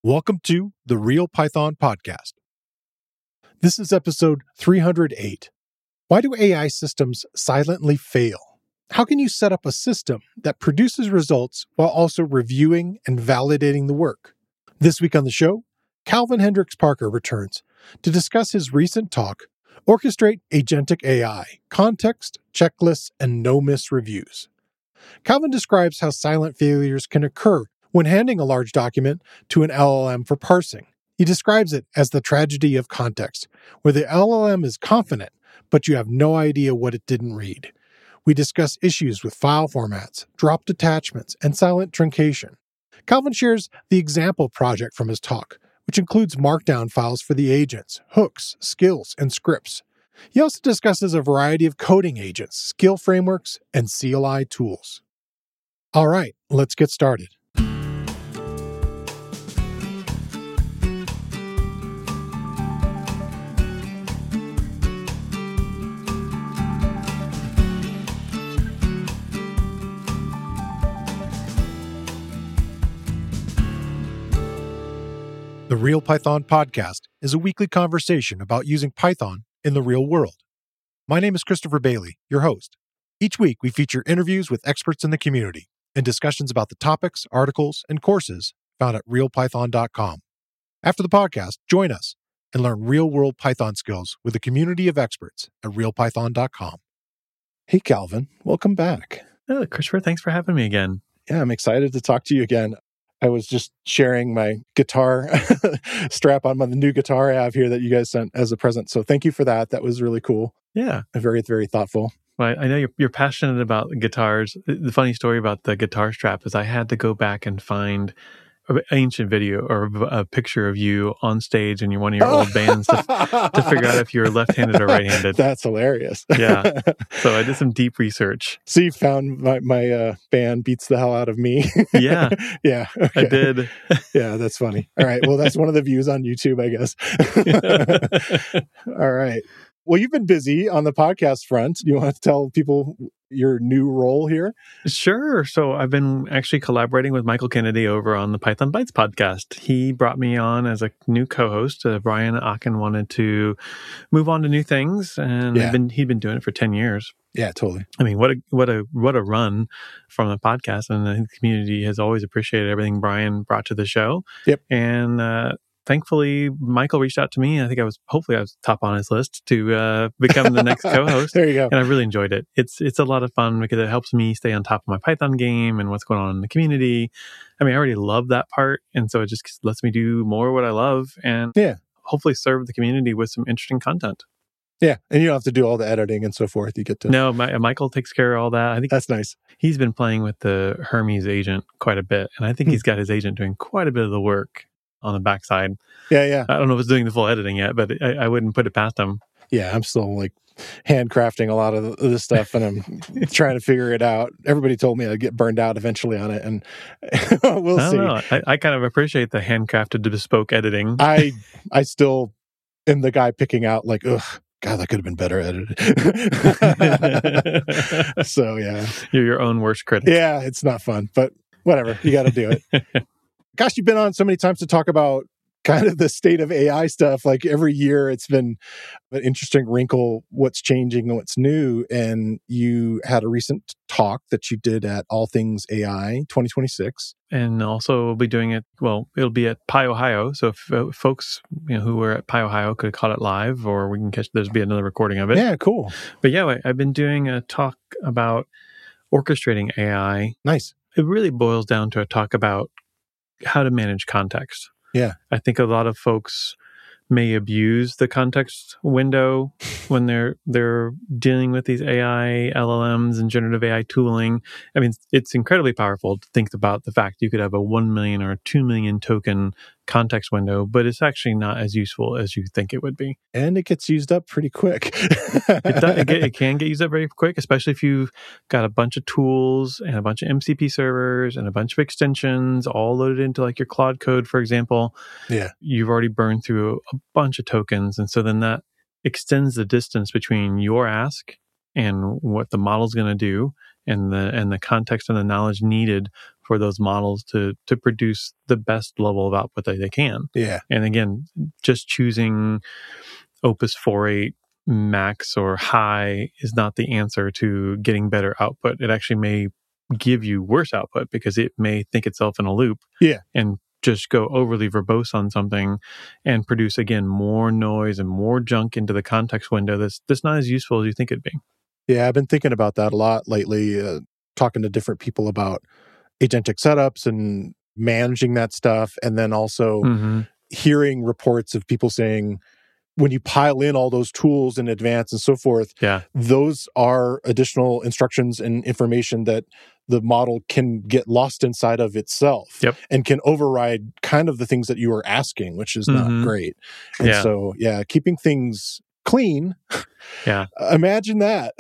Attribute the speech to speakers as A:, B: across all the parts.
A: Welcome to the Real Python Podcast. This is episode 308. Why do AI systems silently fail? How can you set up a system that produces results while also reviewing and validating the work? This week on the show, Calvin Hendricks Parker returns to discuss his recent talk, Orchestrate Agentic AI, Context, Checklists, and No-Miss Reviews. Calvin describes how silent failures can occur when handing a large document to an LLM for parsing. He describes it as the tragedy of context, where the LLM is confident, but you have no idea what it didn't read. We discuss issues with file formats, dropped attachments, and silent truncation. Calvin shares the example project from his talk, which includes markdown files for the agents, hooks, skills, and scripts. He also discusses a variety of coding agents, skill frameworks, and CLI tools. All right, let's get started. The Real Python Podcast is a weekly conversation about using Python in the real world. My name is Christopher Bailey, your host. Each week, we feature interviews with experts in the community and discussions about the topics, articles, and courses found at realpython.com. After the podcast, join us and learn real-world Python skills with a community of experts at realpython.com. Hey, Calvin, welcome back.
B: Oh, Christopher, thanks for having me again.
A: Yeah, I'm excited to talk to you again. I was just sharing my guitar strap on the new guitar I have here that you guys sent as a present. So thank you for that. That was really cool.
B: Yeah.
A: Very, very thoughtful.
B: Well, I know you're passionate about guitars. The funny story about the guitar strap is I had to go back and find an ancient video or a picture of you on stage in one of your old bands to figure out if you're left-handed or right-handed.
A: That's hilarious.
B: Yeah. So I did some deep research.
A: So you found my band beats the hell out of me.
B: Yeah.
A: Yeah. Okay.
B: I did.
A: Yeah, that's funny. All right. Well, that's one of the views on YouTube, I guess. All right. Well, you've been busy on the podcast front. You want to tell people your new role here?
B: Sure. So I've been actually collaborating with Michael Kennedy over on the Python Bytes podcast. He brought me on as a new co-host. Brian Aachen wanted to move on to new things, and he'd been doing it for 10 years.
A: Yeah, totally.
B: I mean, what a run from the podcast, and I think the community has always appreciated everything Brian brought to the show.
A: Yep.
B: And thankfully, Michael reached out to me. I think hopefully I was top on his list to become the next co-host.
A: There you go.
B: And I really enjoyed it. It's a lot of fun because it helps me stay on top of my Python game and what's going on in the community. I mean, I already love that part, and so it just lets me do more of what I love and hopefully serve the community with some interesting content.
A: Yeah, and you don't have to do all the editing and so forth. You get to...
B: No, Michael takes care of all that. I think
A: that's nice.
B: He's been playing with the Hermes agent quite a bit, and I think he's got his agent doing quite a bit of the work on the backside.
A: Yeah.
B: I don't know if it's doing the full editing yet, but I wouldn't put it past him.
A: Yeah, I'm still handcrafting a lot of this stuff, and I'm trying to figure it out. Everybody told me I'd get burned out eventually on it, and we'll see.
B: I kind of appreciate the handcrafted, bespoke editing.
A: I still am the guy picking out ugh, God, that could have been better edited. So yeah,
B: you're your own worst critic.
A: Yeah, it's not fun, but whatever. You got to do it. Gosh, you've been on so many times to talk about kind of the state of AI stuff. Every year it's been an interesting wrinkle, what's changing and what's new. And you had a recent talk that you did at All Things AI 2026.
B: And also we'll be doing it, it'll be at PyOhio. So if folks who were at PyOhio could have caught it live, or we can there'll be another recording of it.
A: Yeah, cool.
B: But yeah, I've been doing a talk about orchestrating AI.
A: Nice.
B: It really boils down to a talk about how to manage context.
A: Yeah.
B: I think a lot of folks may abuse the context window when they're dealing with these AI LLMs and generative AI tooling. I mean, it's incredibly powerful to think about the fact you could have a 1 million or 2 million token context window, but it's actually not as useful as you think it would be.
A: And it gets used up pretty quick.
B: It can get used up very quick, especially if you've got a bunch of tools and a bunch of MCP servers and a bunch of extensions all loaded into like your Claude Code, for example.
A: Yeah.
B: You've already burned through a bunch of tokens. And so then that extends the distance between your ask and what the model's going to do, and the context and the knowledge needed for those models to produce the best level of output that they can.
A: Yeah.
B: And again, just choosing Opus 4.8 max or high is not the answer to getting better output. It actually may give you worse output because it may think itself in a loop and just go overly verbose on something and produce, again, more noise and more junk into the context window that's not as useful as you think it'd be.
A: Yeah, I've been thinking about that a lot lately, talking to different people about agentic setups and managing that stuff. And then also hearing reports of people saying, when you pile in all those tools in advance and so forth, those are additional instructions and information that the model can get lost inside of itself and can override kind of the things that you were asking, which is not great. And so, keeping things clean, imagine that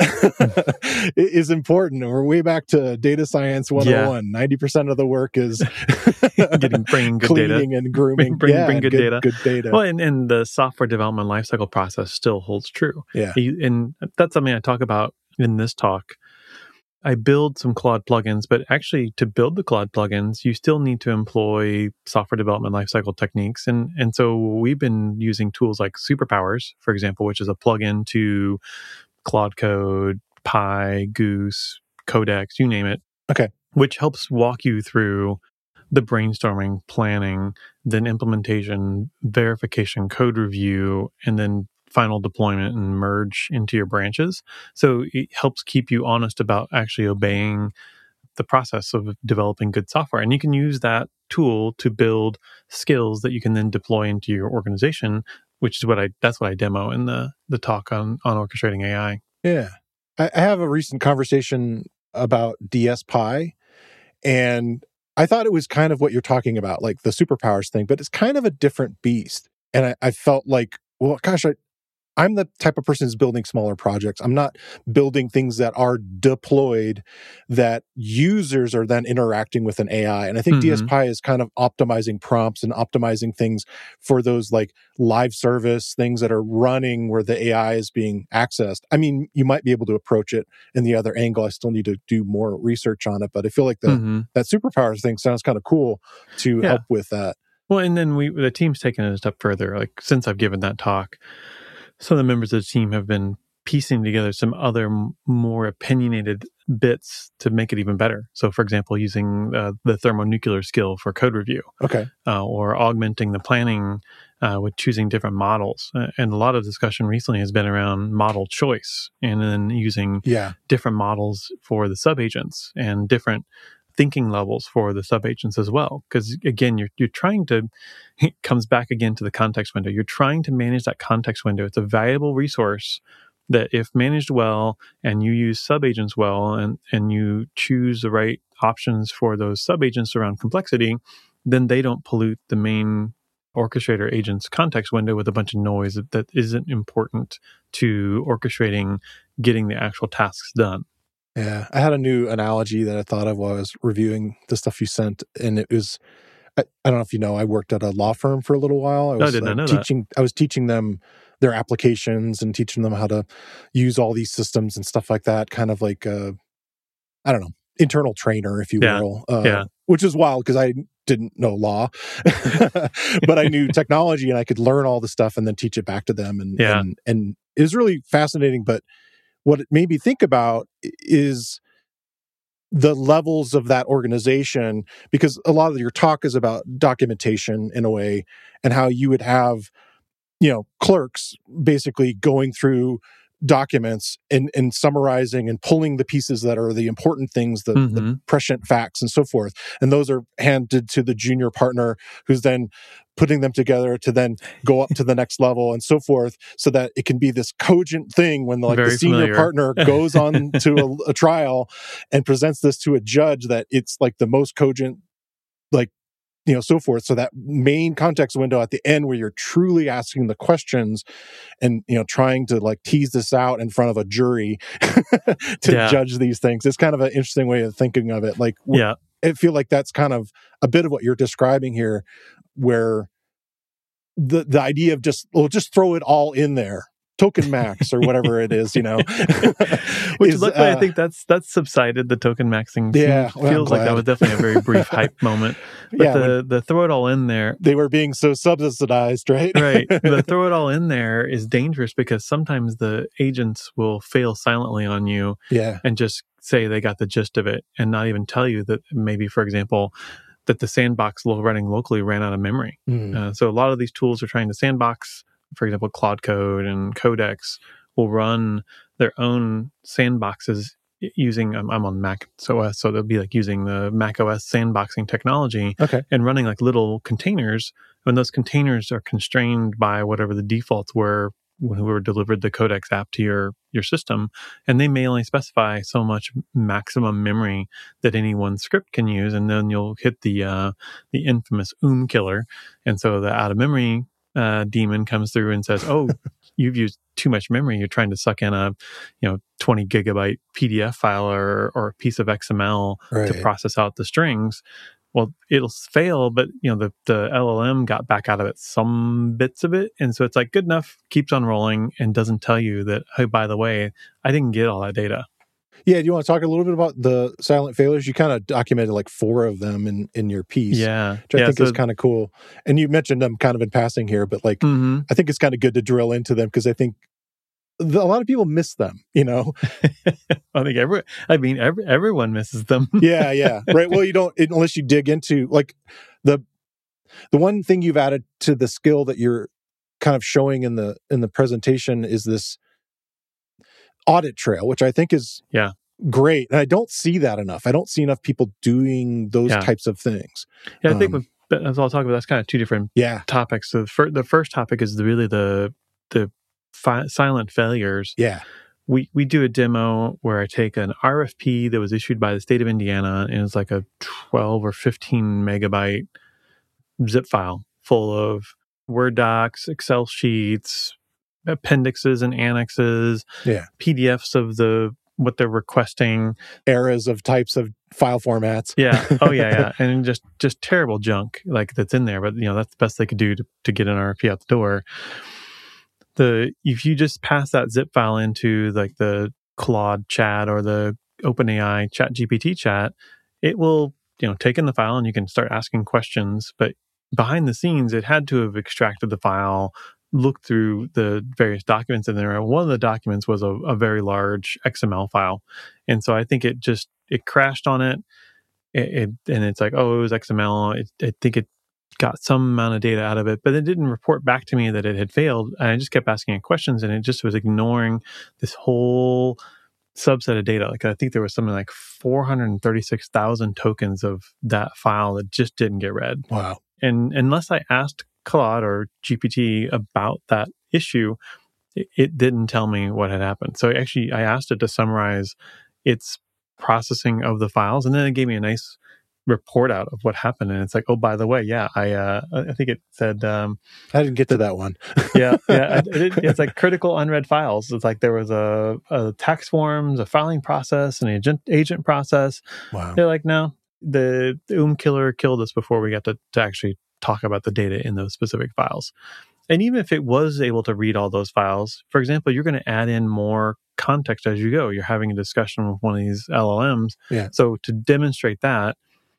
A: is important. We're way back to data science 101. 90% of the work is
B: bringing good
A: cleaning
B: data
A: and grooming.
B: Bring good data.
A: Good data.
B: Well, and the software development lifecycle process still holds true. And that's something I talk about in this talk. I build some Claude plugins, but actually to build the Claude plugins, you still need to employ software development lifecycle techniques. And so we've been using tools like Superpowers, for example, which is a plugin to Claude Code, Pi, Goose, Codex, you name it.
A: Okay.
B: Which helps walk you through the brainstorming, planning, then implementation, verification, code review, and then final deployment and merge into your branches. So it helps keep you honest about actually obeying the process of developing good software. And you can use that tool to build skills that you can then deploy into your organization, which is that's what I demo in the talk on orchestrating AI.
A: Yeah. I have a recent conversation about DSPy, and I thought it was kind of what you're talking about, like the superpowers thing, but it's kind of a different beast. And I felt like, well, gosh, I'm the type of person who's building smaller projects. I'm not building things that are deployed that users are then interacting with an AI. And I think DSPy is kind of optimizing prompts and optimizing things for those like live service things that are running where the AI is being accessed. I mean, you might be able to approach it in the other angle. I still need to do more research on it, but I feel like that superpowers thing sounds kind of cool to help with that.
B: Well, and then the team's taken it a step further. Like since I've given that talk, some of the members of the team have been piecing together some other more opinionated bits to make it even better. So, for example, using the thermonuclear skill for code review, or augmenting the planning with choosing different models. And a lot of discussion recently has been around model choice, and then using different models for the subagents and different thinking levels for the subagents as well. Because again, you're trying to, it comes back again to the context window. You're trying to manage that context window. It's a valuable resource that if managed well and you use subagents well and you choose the right options for those subagents around complexity, then they don't pollute the main orchestrator agent's context window with a bunch of noise that isn't important to orchestrating getting the actual tasks done.
A: Yeah, I had a new analogy that I thought of while I was reviewing the stuff you sent, and it was, I don't know if you know, I worked at a law firm for a little while. I was I was teaching them their applications and teaching them how to use all these systems and stuff like that, kind of like, I don't know, internal trainer, if you will. Which is wild because I didn't know law, but I knew technology and I could learn all the stuff and then teach it back to them. And it was really fascinating, but what it made me think about is the levels of that organization, because a lot of your talk is about documentation in a way, and how you would have, clerks basically going through documents and summarizing and pulling the pieces that are the important things, the prescient facts and so forth. And those are handed to the junior partner, who's then putting them together to then go up to the next level and so forth, so that it can be this cogent thing when the senior partner goes on to a trial and presents this to a judge, that it's like the most cogent, so forth. So that main context window at the end where you're truly asking the questions and, trying to tease this out in front of a jury to judge these things. It's kind of an interesting way of thinking of it. I feel like that's kind of a bit of what you're describing here, where the idea of just throw it all in there. Token Max or whatever it is,
B: Which luckily I think that's subsided. The token maxing feels like that was definitely a very brief hype moment. But the throw it all in there.
A: They were being so subsidized, right?
B: Right. The throw it all in there is dangerous because sometimes the agents will fail silently on you and just say they got the gist of it and not even tell you that maybe, for example, that the sandbox running locally ran out of memory. So a lot of these tools are trying to sandbox. For example, Claude Code and Codex will run their own sandboxes using, I'm on Mac OS, so they'll be like using the Mac OS sandboxing technology and running like little containers. When those containers are constrained by whatever the defaults were when we were delivered the Codex app to your system, and they may only specify so much maximum memory that any one script can use, and then you'll hit the infamous killer, and so the out of memory daemon comes through and says, "Oh, you've used too much memory. You're trying to suck in a 20 gigabyte PDF file or a piece of XML to process out the strings." Well, it'll fail, but the LLM got back out of it some bits of it, and so it's like good enough, keeps on rolling, and doesn't tell you that, hey, by the way, I didn't get all that data.
A: Yeah, do you want to talk a little bit about the silent failures? You kind of documented like 4 of them in your piece, which I think is kind of cool. And you mentioned them kind of in passing here, but I think it's kind of good to drill into them because I think a lot of people miss them,
B: I think everyone misses them.
A: Yeah. Right. Well, you don't, unless you dig into like the one thing you've added to the skill that you're kind of showing in the presentation is this audit trail, which I think is great. And I don't see that enough. I don't see enough people doing those types of things.
B: Yeah, I think as I'll talk about, that's kind of 2 different topics. So the first topic is really the silent failures.
A: Yeah.
B: We do a demo where I take an RFP that was issued by the state of Indiana, and it's like a 12 or 15 megabyte zip file full of Word docs, Excel sheets, appendixes and annexes, PDFs of what they're requesting,
A: eras of types of file formats.
B: And just terrible junk like that's in there. But that's the best they could do to get an RFP out the door. If you just pass that zip file into like the Claude chat or the OpenAI ChatGPT chat, it will take in the file and you can start asking questions. But behind the scenes, it had to have extracted the file, looked through the various documents in there. One of the documents was a very large XML file, and so I think it crashed on it. And it's like, oh, it was XML. I think it got some amount of data out of it, but it didn't report back to me that it had failed. And I just kept asking it questions, and it just was ignoring this whole subset of data. Like I think there was something like 436,000 tokens of that file that just didn't get read.
A: Wow.
B: And unless I asked Claude or GPT about that issue, it didn't tell me what had happened. So actually, I asked it to summarize its processing of the files, and then it gave me a nice report out of what happened. And it's like, oh, by the way, I think it said
A: I didn't get to that one.
B: It's like critical unread files. It's like there was a tax forms, a filing process, an agent process.
A: Wow.
B: They're like, no, the killer killed us before we got to actually talk about the data in those specific files. And even if it was able to read all those files, for example, you're going to add in more context as you go. You're having a discussion with one of these LLMs.
A: Yeah.
B: So to demonstrate that,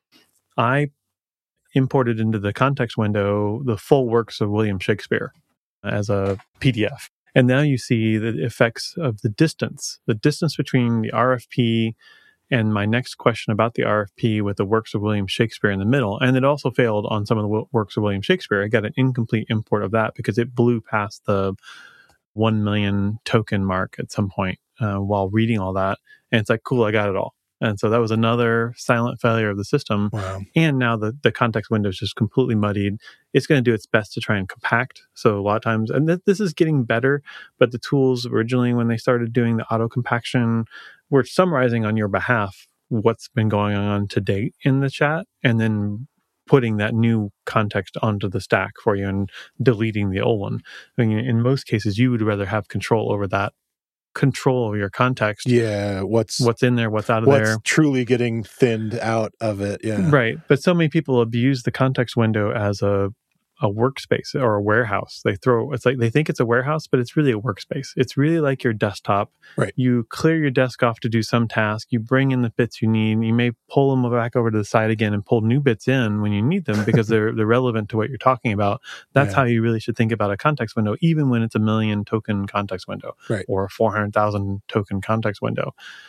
B: I imported into the context window the full works of William Shakespeare as a PDF. And now you see the effects of the distance between the RFP and my next question about the RFP with the works of William Shakespeare in the middle. And it also failed on some of the works of William Shakespeare. I got an incomplete import of that because it blew past the 1 million token mark at some point while reading all that. And it's like, cool, I got it all. And so that was another silent failure of the system.
A: Wow.
B: And now the context window is just completely muddied. It's going to do its best to try and compact. So a lot of times, and this is getting better, but the tools originally, when they started doing the auto compaction, were summarizing on your behalf what's been going on to date in the chat, and then putting that new context onto the stack for you and deleting the old one. I mean, in most cases, you would rather have control over that. Control of your context.
A: Yeah, what's
B: in there, what's out of
A: what's
B: there.
A: Truly getting thinned out of it. Yeah.
B: Right. But so many people abuse the context window as a a workspace or a warehouse. It's like they think it's a warehouse, but it's really a workspace. It's really like your desktop.
A: Right.
B: You clear your desk off to do some task. You bring in the bits you need. You may pull them back over to the side again and pull new bits in when you need them because they're relevant to what you're talking about. That's how you really should think about a context window, even when it's a 1 million token context window or a 400,000 token context window.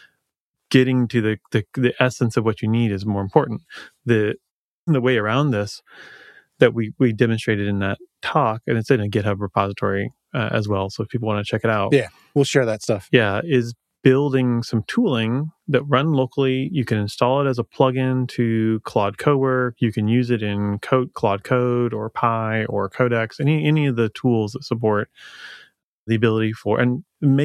B: Getting to the essence of what you need is more important. The way around this that we demonstrated in that talk, and it's in a GitHub repository as well, so if people want to check it out.
A: Yeah, we'll share that stuff.
B: Yeah, is building some tooling that run locally. You can install it as a plugin to Claude Cowork. You can use it in Claude Code or Pi or Codex, any of the tools that support the ability for, and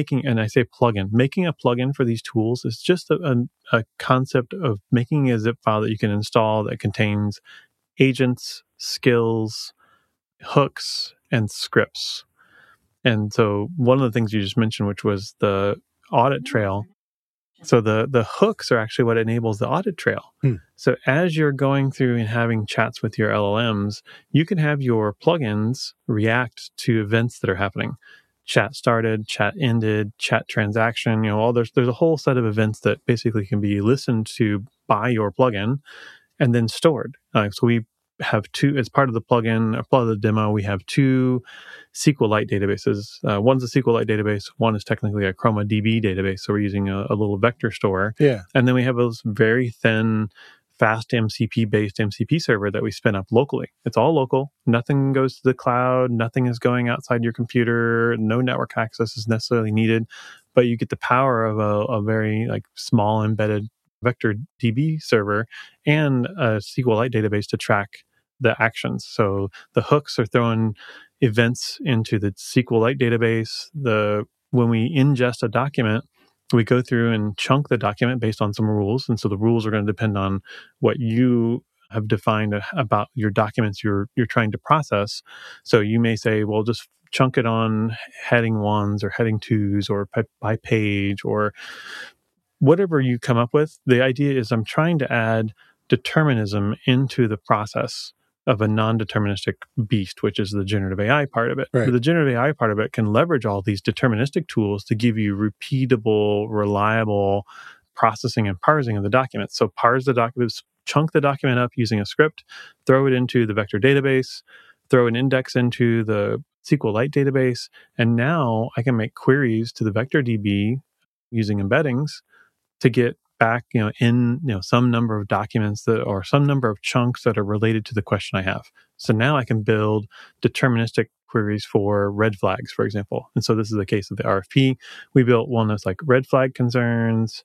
B: I say plugin, making a plugin for these tools is just a concept of making a zip file that you can install that contains agents, skills, hooks, and scripts. And so one of the things you just mentioned, which was the audit trail. So the hooks are actually what enables the audit trail. So as you're going through and having chats with your LLMs, you can have your plugins react to events that are happening. Chat started, chat ended, chat transaction, there's a whole set of events that basically can be listened to by your plugin and then stored. So we have two, as part of the plugin, or part of the demo, we have two SQLite databases. One's a SQLite database. One is technically a ChromaDB database. So we're using a little vector store.
A: Yeah.
B: And then we have those very thin, fast MCP-based MCP server that we spin up locally. It's all local. Nothing goes to the cloud. Nothing is going outside your computer. No network access is necessarily needed. But you get the power of a very small embedded vector DB server and a SQLite database to track the actions. So the hooks are throwing events into the SQLite database. When we ingest a document, we go through and chunk the document based on some rules. And so the rules are going to depend on what you have defined about your documents you're trying to process. So you may say, well, just chunk it on heading 1s or heading 2s or by page or whatever you come up with. The idea is I'm trying to add determinism into the process of a non-deterministic beast, which is the generative AI part of it.
A: Right.
B: The generative AI part of it can leverage all these deterministic tools to give you repeatable, reliable processing and parsing of the documents. So parse the documents, chunk the document up using a script, throw it into the vector database, throw an index into the SQLite database, and now I can make queries to the vector DB using embeddings to get back, in some number of documents or some number of chunks that are related to the question I have. So now I can build deterministic queries for red flags, for example. And so this is the case of the RFP. We built one that's like red flag concerns,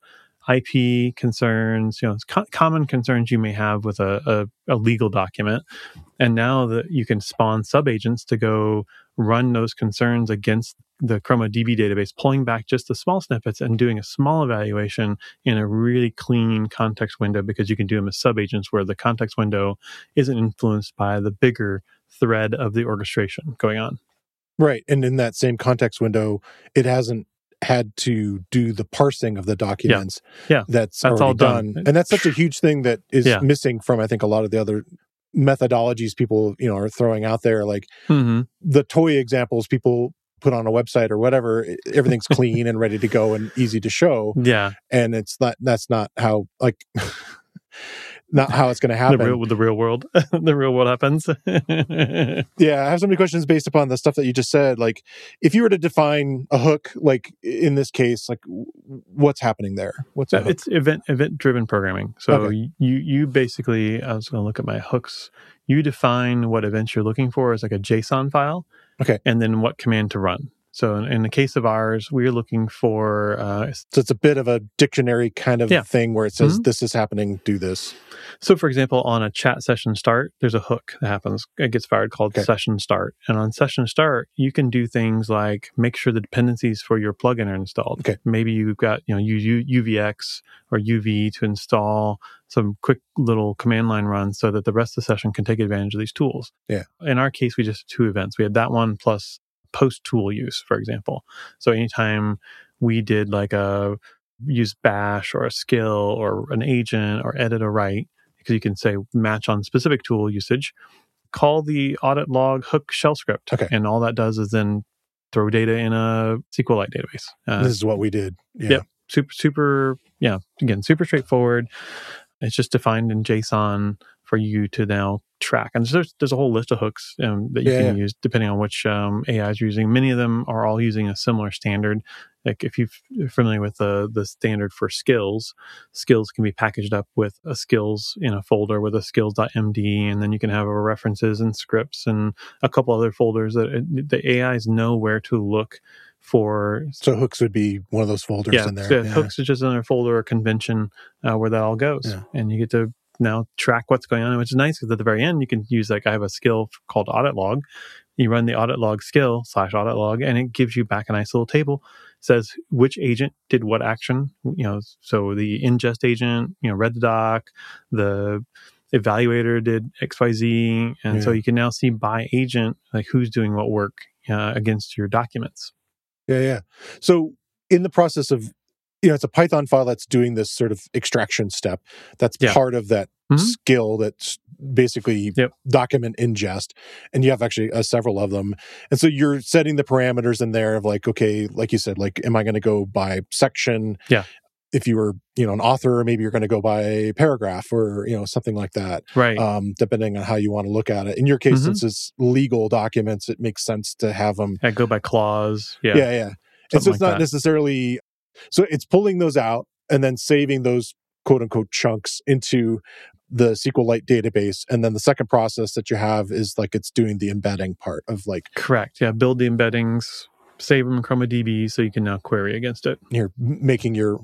B: IP concerns, common concerns you may have with a legal document. And now that you can spawn subagents to go run those concerns against the ChromaDB database, pulling back just the small snippets and doing a small evaluation in a really clean context window, because you can do them as subagents where the context window isn't influenced by the bigger thread of the orchestration going on.
A: Right. And in that same context window, it hasn't had to do the parsing of the documents.
B: Yeah.
A: That's
B: already
A: all done. And that's such a huge thing that is missing from, I think, a lot of the other methodologies people, are throwing out there. Like the toy examples people put on a website or whatever, everything's clean and ready to go and easy to show.
B: Yeah.
A: And that's not how, not how it's going to happen.
B: The real world. The real world happens.
A: Yeah, I have so many questions based upon the stuff that you just said. Like, if you were to define a hook, like in this case, like what's happening there? What's a hook?
B: It's event driven programming. So you basically, I was going to look at my hooks. You define what events you're looking for as like a JSON file.
A: Okay.
B: And then what command to run. So in the case of ours, we're looking for...
A: so it's a bit of a dictionary kind of thing where it says, this is happening, do this.
B: So for example, on a chat session start, there's a hook that happens. It gets fired called session start. And on session start, you can do things like make sure the dependencies for your plugin are installed. Okay. Maybe you've got UVX or UV to install some quick little command line runs so that the rest of the session can take advantage of these tools.
A: Yeah.
B: In our case, we just had 2 events. We had that one plus post tool use, for example. So anytime we did use bash or a skill or an agent or edit or write, because you can say match on specific tool usage, call the audit log hook shell script.
A: Okay.
B: And all that does is then throw data in a SQLite database.
A: This is what we did. Yeah.
B: Yep. Super, again, super straightforward. It's just defined in JSON for you to now track. And there's a whole list of hooks that you can use depending on which AIs you're using. Many of them are all using a similar standard. Like if you're familiar with the standard for skills can be packaged up with a skills in a folder with a skills.md, and then you can have references and scripts and a couple other folders that the AIs know where to look for.
A: So hooks would be one of those folders in there.
B: Yeah, hooks is just another folder or convention where that all goes. And you get to now track what's going on, which is nice because at the very end, you can use I have a skill called audit log. You run the audit log skill /audit log, and it gives you back a nice little table. It says which agent did what action. So the ingest agent, read the doc, the evaluator did XYZ. And so you can now see by agent, who's doing what work against your documents.
A: Yeah. So in the process of, it's a Python file that's doing this sort of extraction step. That's part of that skill that's basically document ingest. And you have actually several of them. And so you're setting the parameters in there of okay, like you said, am I going to go by section?
B: Yeah.
A: If you were, an author, maybe you're going to go by paragraph or, something like that.
B: Right.
A: Depending on how you want to look at it. In your case, since it's legal documents, it makes sense to have them.
B: Go by clause. Yeah.
A: Yeah. And so it's not necessarily... So it's pulling those out and then saving those quote unquote chunks into the SQLite database. And then the second process that you have is it's doing the embedding part of
B: Correct. Yeah. Build the embeddings, save them in ChromaDB so you can now query against it.
A: You're making your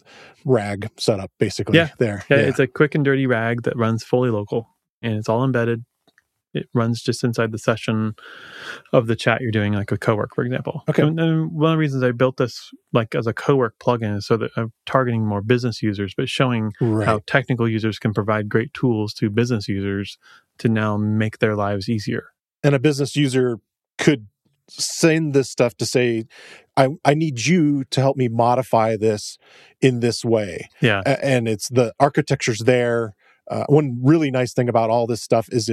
A: RAG setup basically there.
B: Yeah. It's a quick and dirty RAG that runs fully local and it's all embedded. It runs just inside the session of the chat you're doing, like a Cowork, for example.
A: Okay.
B: And one of the reasons I built this as a Cowork plugin is so that I'm targeting more business users, but showing how technical users can provide great tools to business users to now make their lives easier.
A: And a business user could send this stuff to say, I need you to help me modify this in this way.
B: Yeah.
A: And it's the architecture's there. One really nice thing about all this stuff is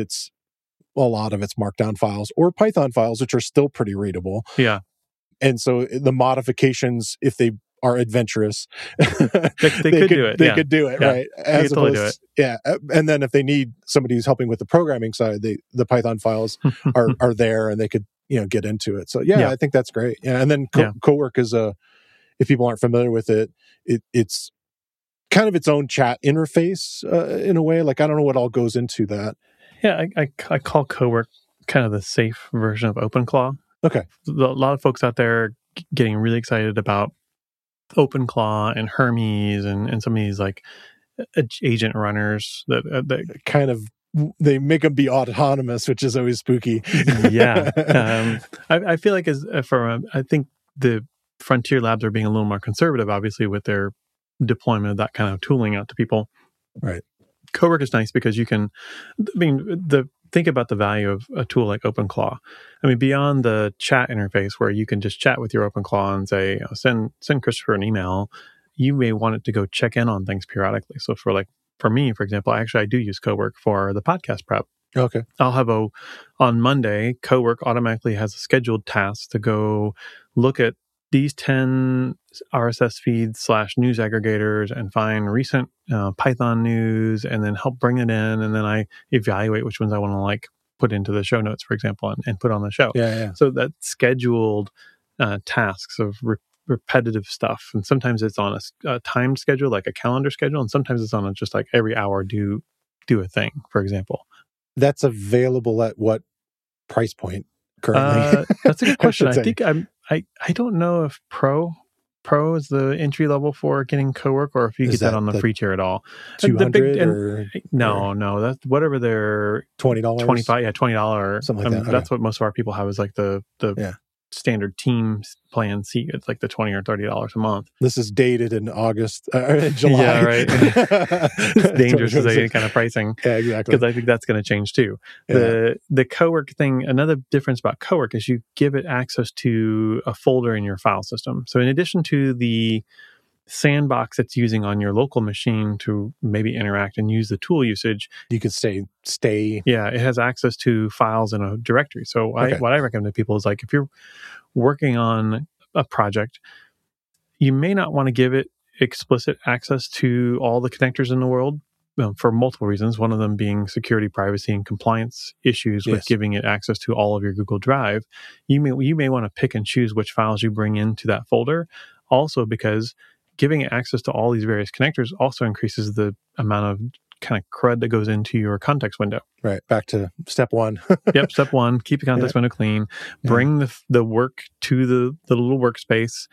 A: a lot of it's markdown files or Python files, which are still pretty readable.
B: Yeah.
A: And so the modifications, if they are adventurous,
B: they could do it.
A: They could do it, right?
B: They could totally do it.
A: Yeah. And then if they need somebody who's helping with the programming side, the Python files are there and they could, get into it. So I think that's great. Yeah. And then Cowork is if people aren't familiar with it, it's kind of its own chat interface in a way. I don't know what all goes into that.
B: Yeah, I call Cowork kind of the safe version of OpenClaw.
A: Okay.
B: A lot of folks out there getting really excited about OpenClaw and Hermes and some of these agent runners that
A: kind of they make them be autonomous, which is always spooky.
B: Yeah, I feel like I think the Frontier Labs are being a little more conservative, obviously, with their deployment of that kind of tooling out to people.
A: Right.
B: Cowork is nice because you can, think about the value of a tool like OpenClaw. Beyond the chat interface where you can just chat with your OpenClaw and say, send Christopher an email, you may want it to go check in on things periodically. So for me, for example, I do use Cowork for the podcast prep.
A: Okay.
B: I'll have on Monday, Cowork automatically has a scheduled task to go look at these 10 RSS feeds / news aggregators and find recent Python news and then help bring it in. And then I evaluate which ones I want to put into the show notes, for example, and put on the show.
A: Yeah.
B: So that scheduled tasks of repetitive stuff. And sometimes it's on a timed schedule, like a calendar schedule. And sometimes it's on just every hour do a thing, for example.
A: That's available at what price point currently?
B: That's a good question. I think I don't know if Pro is the entry level for getting Cowork, or if you get that on the free tier at all.
A: $200
B: no, that's whatever their
A: $20,
B: $25, $20,
A: something like that. Okay.
B: That's what most of our people have is the standard team plan seat. It's the $20 or $30 a month.
A: This is dated in August, July.
B: Yeah, right. It's dangerous to say any kind of pricing.
A: Yeah, exactly.
B: Because I think that's going to change too. Yeah. The Cowork thing, another difference about Cowork is you give it access to a folder in your file system. So in addition to the sandbox it's using on your local machine to maybe interact and use the tool usage.
A: You could stay.
B: Yeah, it has access to files in a directory. So what I recommend to people is like, if you're working on a project, you may not want to give it explicit access to all the connectors in the world, for multiple reasons. One of them being security, privacy, and compliance issues with giving it access to all of your Google Drive. You may want to pick and choose which files you bring into that folder. Also, because giving it access to all these various connectors also increases the amount of kind of crud that goes into your context window.
A: Right. Back to step one.
B: Yep. Step one, keep the context window clean. Bring the work to the little workspace.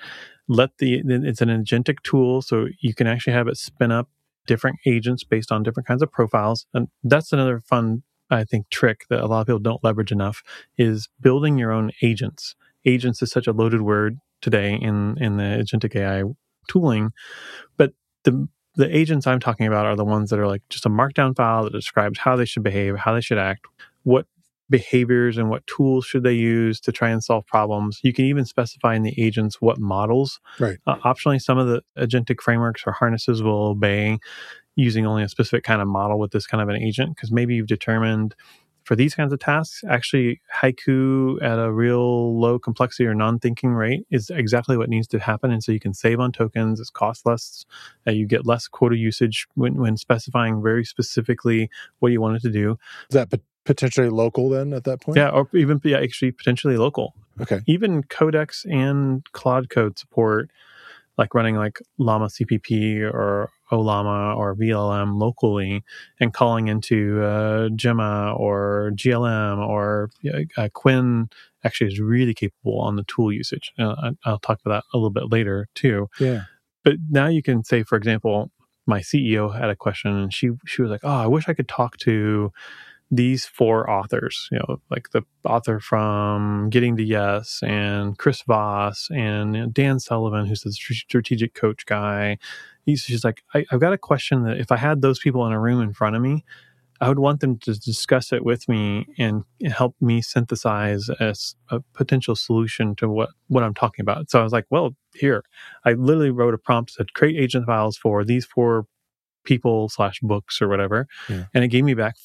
B: It's an agentic tool, so you can actually have it spin up different agents based on different kinds of profiles. And that's another fun, I think, trick that a lot of people don't leverage enough, is building your own agents. Agents is such a loaded word today in the agentic AI tooling, but the agents I'm talking about are the ones that are like just a markdown file that describes how they should behave, how they should act, what behaviors and what tools should they use to try and solve problems. You can even specify in the agents what models.
A: Right.
B: Optionally, some of the agentic frameworks or harnesses will obey using only a specific kind of model with this kind of an agent, because maybe you've determined for these kinds of tasks, actually Haiku at a real low complexity or non-thinking rate is exactly what needs to happen. And so you can save on tokens. It's cost less. You get less quota usage when specifying very specifically what you want it to do.
A: Is that potentially local then at that point?
B: Yeah, or even actually potentially local.
A: Okay.
B: Even Codex and Claude Code support, like running like Llama CPP or Ollama or VLM locally and calling into Gemma or GLM or Quinn actually is really capable on the tool usage. I'll talk about that a little bit later too.
A: Yeah.
B: But now you can say, for example, my CEO had a question and she was like, oh, I wish I could talk to these 4 authors, like the author from Getting to Yes and Chris Voss and Dan Sullivan, who's the strategic coach guy. She's like, I've got a question that if I had those people in a room in front of me, I would want them to discuss it with me and help me synthesize a potential solution to what I'm talking about. So I was like, well, here, I literally wrote a prompt that said, create agent files for these 4 people / books or whatever.
A: Yeah.
B: And it gave me back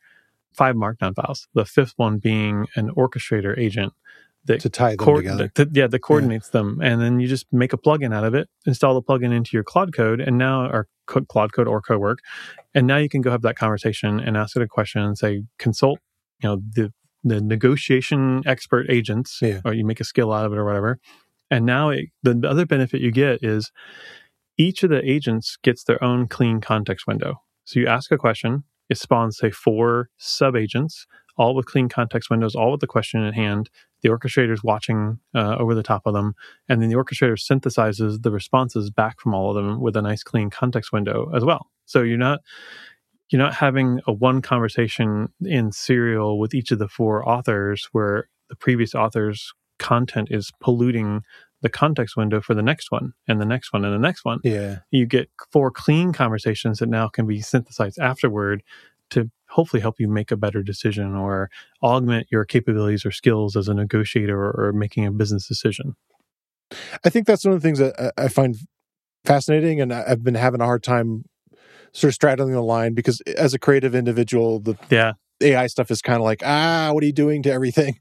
B: 5 markdown files. The 5th one being an orchestrator agent that
A: to tie them together.
B: That coordinates them, and then you just make a plugin out of it, install the plugin into your Claude Code, and now or Claude Code or Cowork, and now you can go have that conversation and ask it a question and say, consult, the negotiation expert agents, or you make a skill out of it or whatever. And now the other benefit you get is each of the agents gets their own clean context window. So you ask a question. It spawns, say, 4 sub-agents, all with clean context windows, all with the question at hand. The orchestrator's watching over the top of them. And then the orchestrator synthesizes the responses back from all of them with a nice clean context window as well. So you're not having a one conversation in serial with each of the 4 authors where the previous author's content is polluting the context window for the next one and the next one and the next one.
A: Yeah.
B: You get 4 clean conversations that now can be synthesized afterward to hopefully help you make a better decision or augment your capabilities or skills as a negotiator or making a business decision.
A: I think that's one of the things that I find fascinating, and I've been having a hard time sort of straddling the line, because as a creative individual, the AI stuff is kind of like, what are you doing to everything?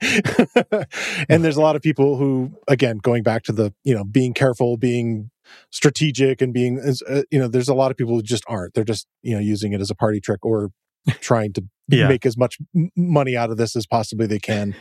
A: And there's a lot of people who, again, going back to the, being careful, being strategic, and being, there's a lot of people who just aren't. They're just, using it as a party trick or trying to make as much money out of this as possibly they can.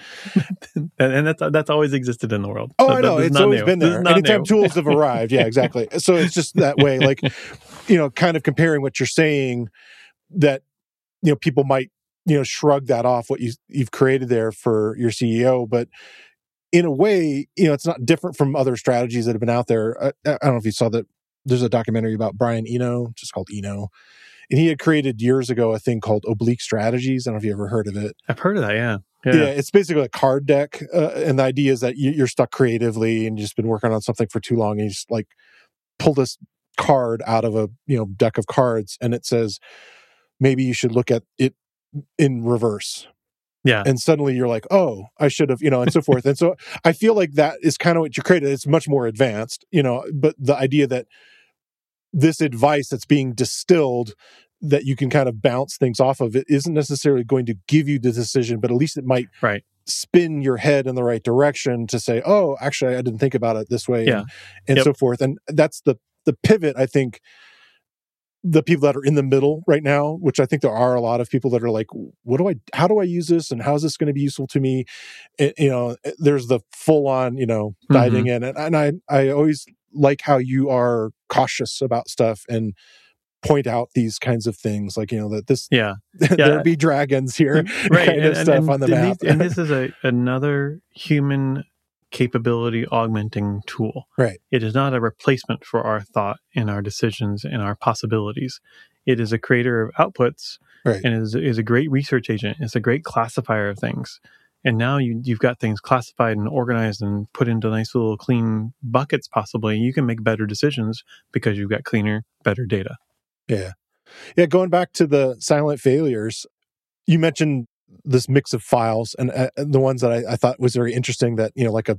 B: And that's always existed in the world.
A: Oh, I know. It's always been there. Anytime tools have arrived. Yeah, exactly. So it's just that way, like, kind of comparing what you're saying, that, people might, shrug that off, what you've created there for your CEO. But in a way, it's not different from other strategies that have been out there. I don't know if you saw that. There's a documentary about Brian Eno, just called Eno. And he had created years ago a thing called Oblique Strategies. I don't know if you ever heard of it.
B: I've heard of that, yeah.
A: Yeah, it's basically a card deck. And the idea is that you're stuck creatively and you've just been working on something for too long. And you just like pull this card out of a deck of cards, and it says, maybe you should look at it in reverse.
B: Yeah.
A: And suddenly you're like, oh, I should have, and so forth. And so I feel like that is kind of what you created. It's much more advanced, but the idea that this advice that's being distilled that you can kind of bounce things off of, it isn't necessarily going to give you the decision, but at least it might spin your head in the right direction to say, oh, actually, I didn't think about it this way, and so forth. And that's the pivot, I think, the people that are in the middle right now, which I think there are a lot of people that are like, how do I use this? And how is this going to be useful to me? There's the full on, diving in. And I always like how you are cautious about stuff and point out these kinds of things, like, that this, there be dragons here, kind of stuff on the map.
B: And this is another human capability augmenting tool.
A: Right.
B: It is not a replacement for our thought and our decisions and our possibilities. It is a creator of outputs, and is a great research agent. It's a great classifier of things. And now you've got things classified and organized and put into nice little clean buckets, possibly. You can make better decisions because you've got cleaner, better data.
A: Yeah. Going back to the silent failures, you mentioned this mix of files, and the ones that I thought was very interesting, that like a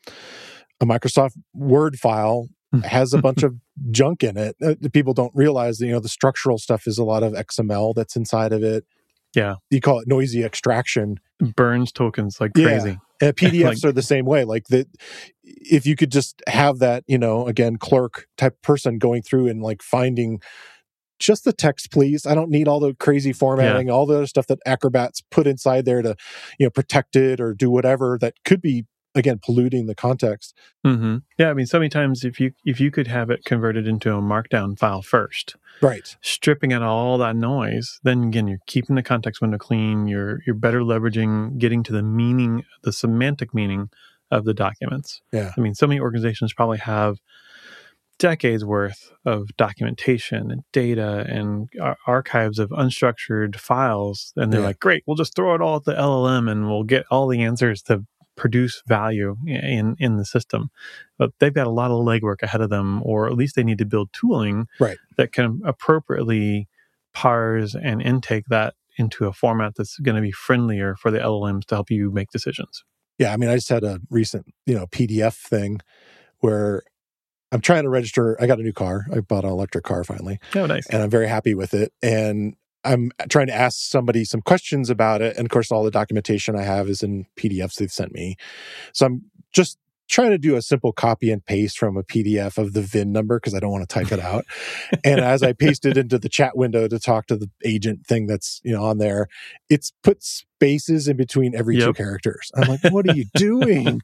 A: Microsoft Word file has a bunch of junk in it. People don't realize that, the structural stuff is a lot of XML that's inside of it.
B: Yeah,
A: you call it noisy extraction.
B: Burns tokens like crazy.
A: And PDFs are the same way. Like that, if you could just have that, again, clerk type person going through and like finding just the text, please. I don't need all the crazy formatting, all the other stuff that Acrobat's put inside there to, protect it or do whatever that could be, again, polluting the context.
B: Mm-hmm. Yeah, I mean, so many times if you could have it converted into a markdown file first,
A: right,
B: stripping out all that noise, then again, you're keeping the context window clean. You're better leveraging getting to the meaning, the semantic meaning of the documents.
A: Yeah,
B: I mean, so many organizations probably have decades worth of documentation and data and archives of unstructured files, and they're like, great, we'll just throw it all at the LLM and we'll get all the answers to produce value in the system. But they've got a lot of legwork ahead of them, or at least they need to build tooling that can appropriately parse and intake that into a format that's going to be friendlier for the LLMs to help you make decisions.
A: Yeah, I mean, I just had a recent PDF thing where I'm trying to register. I got a new car. I bought an electric car finally.
B: Oh, nice.
A: And I'm very happy with it. And I'm trying to ask somebody some questions about it. And of course, all the documentation I have is in PDFs they've sent me. So I'm just trying to do a simple copy and paste from a PDF of the VIN number because I don't want to type it out. And as I paste it into the chat window to talk to the agent thing that's on there, it's put spaces in between every two characters. I'm like, what are you doing?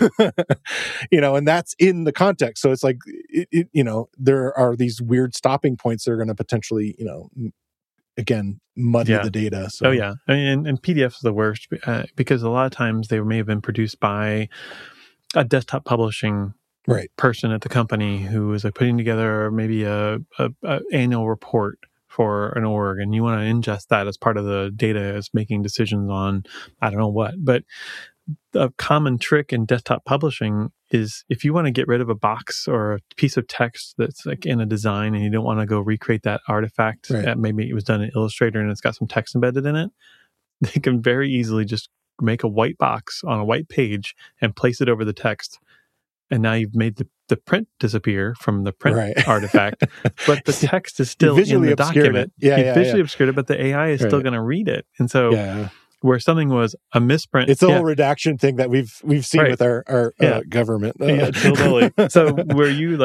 A: And that's in the context. So it's like, there are these weird stopping points that are going to potentially, again, muddy the data. So.
B: Oh, yeah. I mean, and PDFs are the worst because a lot of times they may have been produced by a desktop publishing person at the company who is like putting together maybe a annual report for an org, and you want to ingest that as part of the data as making decisions on I don't know what. But a common trick in desktop publishing is if you want to get rid of a box or a piece of text that's like in a design and you don't want to go recreate that artifact, maybe it was done in Illustrator and it's got some text embedded in it, they can very easily just make a white box on a white page and place it over the text. And now you've made the print disappear from the print artifact, but the text is still in the document. You visually obscured it, but the AI is still going to read it. And so where something was a misprint.
A: It's the whole redaction thing that we've seen with our government.
B: Totally. So where you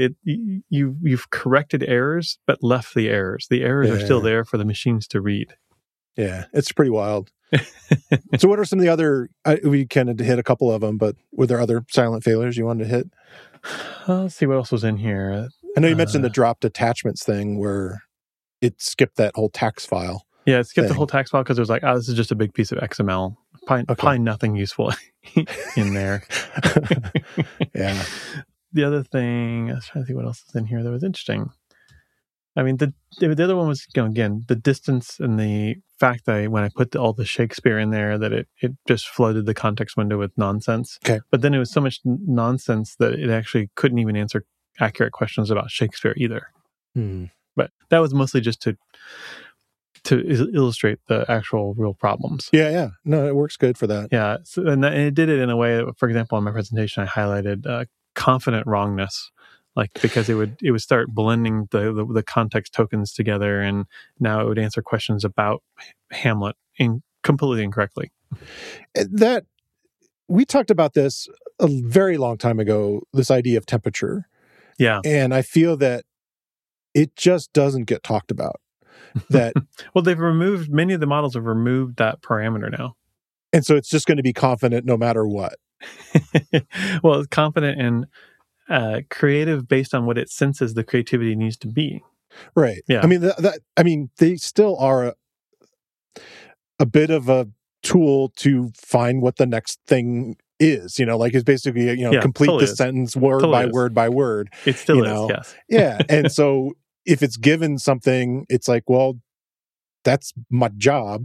B: you've corrected errors, but left the errors. The errors are still there for the machines to read.
A: Yeah, it's pretty wild. So what are some of the other, we kind of hit a couple of them, but were there other silent failures you wanted to hit?
B: Let's see what else was in here.
A: I know you mentioned the dropped attachments thing where it skipped that whole tax file.
B: Yeah, it skipped the whole tax file because it was like, this is just a big piece of XML. Probably nothing useful in there.
A: Yeah.
B: The other thing, I was trying to think what else is in here that was interesting. I mean, the other one was, again, the distance and the fact that when I put all the Shakespeare in there, that it just flooded the context window with nonsense.
A: Okay.
B: But then it was so much nonsense that it actually couldn't even answer accurate questions about Shakespeare either. But that was mostly just to illustrate the actual real problems.
A: Yeah. No, it works good for that.
B: Yeah. So, and it did it in a way that, for example, in my presentation, I highlighted confident wrongness. like because it would start blending the context tokens together, and now it would answer questions about Hamlet completely incorrectly.
A: That we talked about this a very long time ago, this idea of temperature.
B: Yeah.
A: And I feel that it just doesn't get talked about. That
B: well, many of the models have removed that parameter now.
A: And so it's just going to be confident no matter what.
B: Well, it's confident and creative based on what it senses the creativity needs to be.
A: Right.
B: Yeah.
A: I mean, they still are a bit of a tool to find what the next thing is, like it's basically, complete
B: totally
A: the sentence word
B: totally
A: by word by word.
B: It still is, yes.
A: Yeah. And so if it's given something, it's like, well, that's my job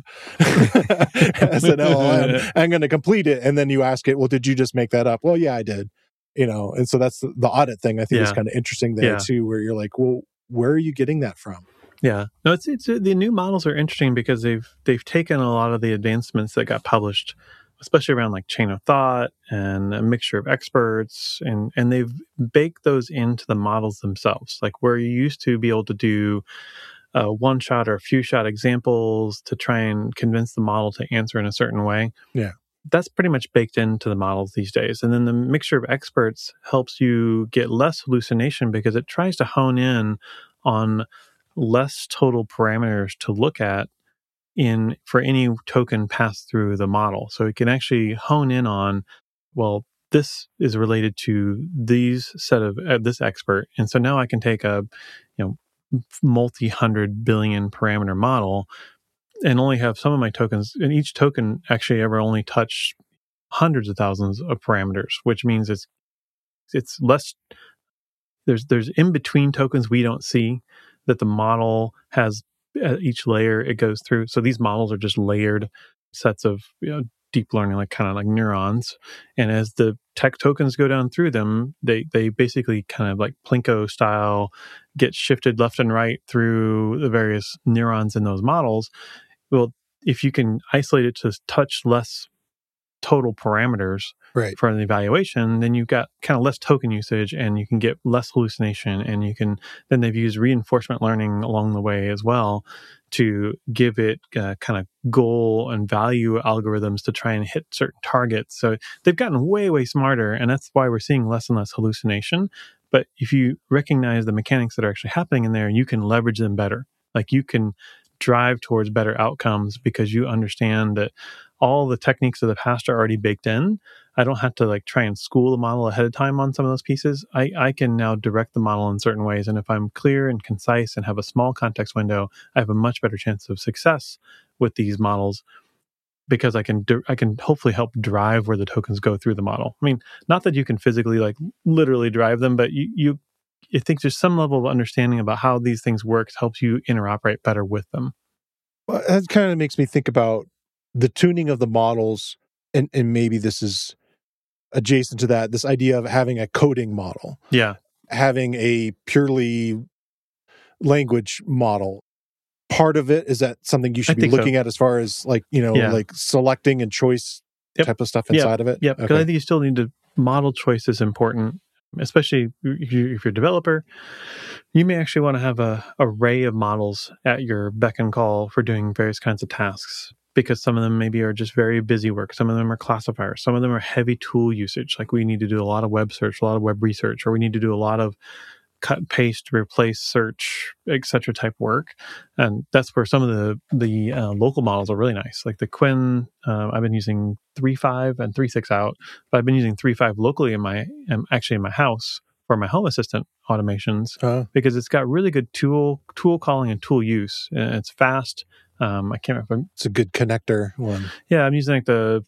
A: as an LLM. I'm going to complete it. And then you ask it, well, did you just make that up? Well, yeah, I did. And so that's the audit thing I think is kind of interesting there too, where you're like, well, where are you getting that from?
B: Yeah. No, it's the new models are interesting because they've taken a lot of the advancements that got published, especially around like chain of thought and a mixture of experts, and they've baked those into the models themselves. Like where you used to be able to do one shot or a few shot examples to try and convince the model to answer in a certain way.
A: Yeah.
B: That's pretty much baked into the models these days. And then the mixture of experts helps you get less hallucination because it tries to hone in on less total parameters to look at for any token passed through the model. So it can actually hone in on, well, this is related to these set of this expert. And so now I can take a, multi-100 billion parameter model and only have some of my tokens, and each token actually ever only touch hundreds of thousands of parameters, which means it's less. There's in between tokens we don't see that the model has each layer it goes through. So these models are just layered sets of deep learning, like kind of like neurons. And as the tech tokens go down through them, they basically kind of like Plinko style get shifted left and right through the various neurons in those models. Well, if you can isolate it to touch less total parameters for an evaluation, then you've got kind of less token usage and you can get less hallucination, and then they've used reinforcement learning along the way as well to give it kind of goal and value algorithms to try and hit certain targets. So they've gotten way, way smarter, and that's why we're seeing less and less hallucination. But if you recognize the mechanics that are actually happening in there, you can leverage them better. Like you can drive towards better outcomes because you understand that all the techniques of the past are already baked in. I don't have to like try and school the model ahead of time on some of those pieces. I can now direct the model in certain ways. And if I'm clear and concise and have a small context window, I have a much better chance of success with these models because I can hopefully help drive where the tokens go through the model. I mean, not that you can physically like literally drive them, but you think there's some level of understanding about how these things work helps you interoperate better with them.
A: Well, that kind of makes me think about the tuning of the models, and maybe this is adjacent to that, this idea of having a coding model.
B: Yeah.
A: Having a purely language model. Part of it, is that something you should be looking at as far as like, like selecting and choice type of stuff inside of it?
B: Yeah, because I think you still need to model choice is important, especially if you're a developer. You may actually want to have a array of models at your beck and call for doing various kinds of tasks, because some of them maybe are just very busy work. Some of them are classifiers. Some of them are heavy tool usage. Like we need to do a lot of web search, a lot of web research, or we need to do a lot of cut, paste, replace, search, etc. type work. And that's where some of the local models are really nice. Like the Qwen, I've been using 3.5 and 3.6 out, but I've been using 3.5 locally in my house for my home assistant automations because it's got really good tool calling and tool use. And it's fast. I can't remember.
A: It's a good connector one.
B: Yeah, I'm using like the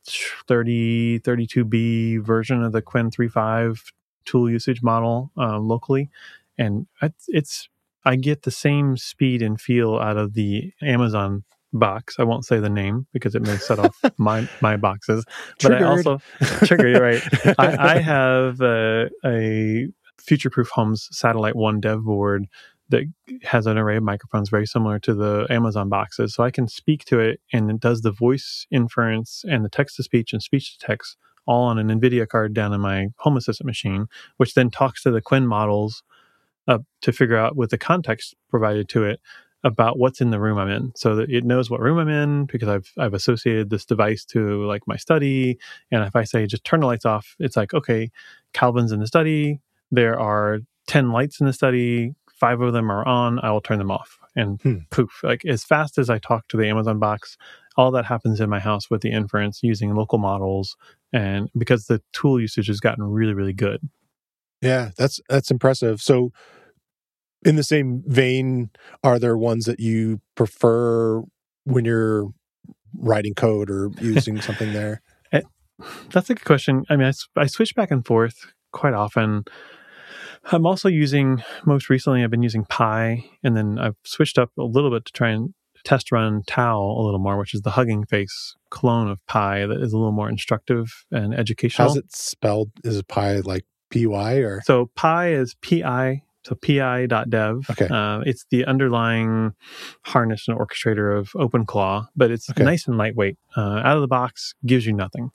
B: 32B version of the Qwen 3.5 tool usage model locally, and I get the same speed and feel out of the Amazon box. I won't say the name because it may set off my boxes.
A: Triggered.
B: But I also triggered, right? I have a Future Proof Homes Satellite One dev board that has an array of microphones very similar to the Amazon boxes. So I can speak to it, and it does the voice inference and the text to speech and speech to text all on an NVIDIA card down in my Home Assistant machine, which then talks to the Qwen models to figure out with the context provided to it about what's in the room I'm in, so that it knows what room I'm in because I've associated this device to like my study. And if I say just turn the lights off, it's like, okay, Calvin's in the study. There are 10 lights in the study. 5 of them are on. I will turn them off. And poof, like as fast as I talk to the Amazon box, all that happens in my house with the inference using local models. And because the tool usage has gotten really, really good.
A: Yeah, that's impressive. So in the same vein, are there ones that you prefer when you're writing code or using something there?
B: That's a good question. I mean, I switch back and forth quite often. I'm also most recently, I've been using Pi, and then I've switched up a little bit to try and test run Tao a little more, which is the Hugging Face clone of Pi that is a little more instructive and educational.
A: How's it spelled? Is it Pi like P-Y or?
B: So Pi is P-I, so pi.dev.
A: Okay.
B: It's the underlying harness and orchestrator of OpenClaw, but it's nice and lightweight. Out of the box, gives you nothing.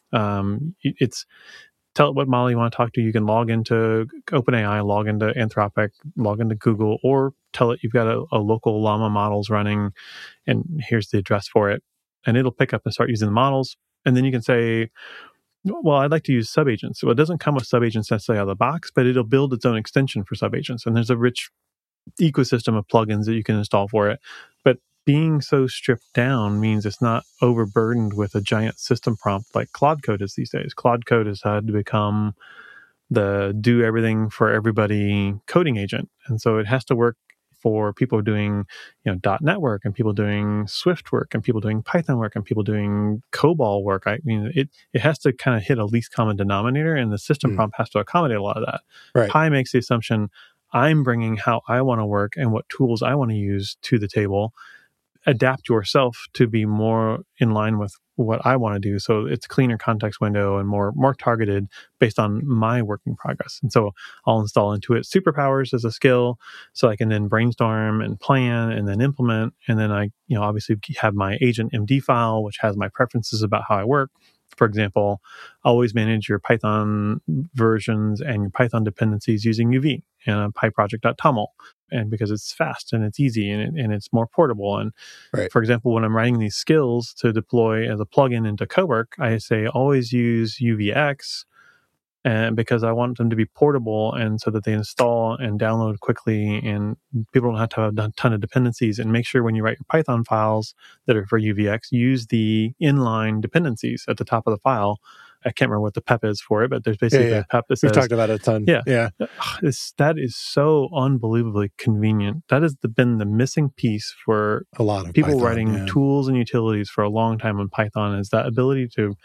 B: Tell it what model you want to talk to. You can log into OpenAI, log into Anthropic, log into Google, or tell it you've got a local Llama models running, and here's the address for it. And it'll pick up and start using the models. And then you can say, well, I'd like to use subagents. So it doesn't come with subagents necessarily out of the box, but it'll build its own extension for subagents. And there's a rich ecosystem of plugins that you can install for it. But being so stripped down means it's not overburdened with a giant system prompt like Claude Code is these days. Claude Code has had to become the do everything for everybody coding agent. And so it has to work for people doing, .NET work, and people doing Swift work, and people doing Python work, and people doing COBOL work. I mean, it has to kind of hit a least common denominator, and the system prompt has to accommodate a lot of that.
A: Right.
B: Pi makes the assumption I'm bringing how I want to work and what tools I want to use to the table. Adapt yourself to be more in line with what I want to do. So it's a cleaner context window and more targeted based on my working progress. And so I'll install Intuit Superpowers as a skill so I can then brainstorm and plan and then implement. And then I, obviously have my agent MD file, which has my preferences about how I work. For example, always manage your Python versions and your Python dependencies using UV and a PyProject.toml. And because it's fast and it's easy and it's more portable. And for example, when I'm writing these skills to deploy as a plugin into Cowork, I say always use UVX, and because I want them to be portable and so that they install and download quickly, and people don't have to have a ton of dependencies. And make sure when you write your Python files that are for UVX, use the inline dependencies at the top of the file. I can't remember what the PEP is for it, but there's basically a PEP that says...
A: We've talked about it a ton.
B: Yeah. That is so unbelievably convenient. That has been the missing piece for
A: a lot of
B: people
A: Python,
B: writing tools and utilities for a long time on Python, is that ability to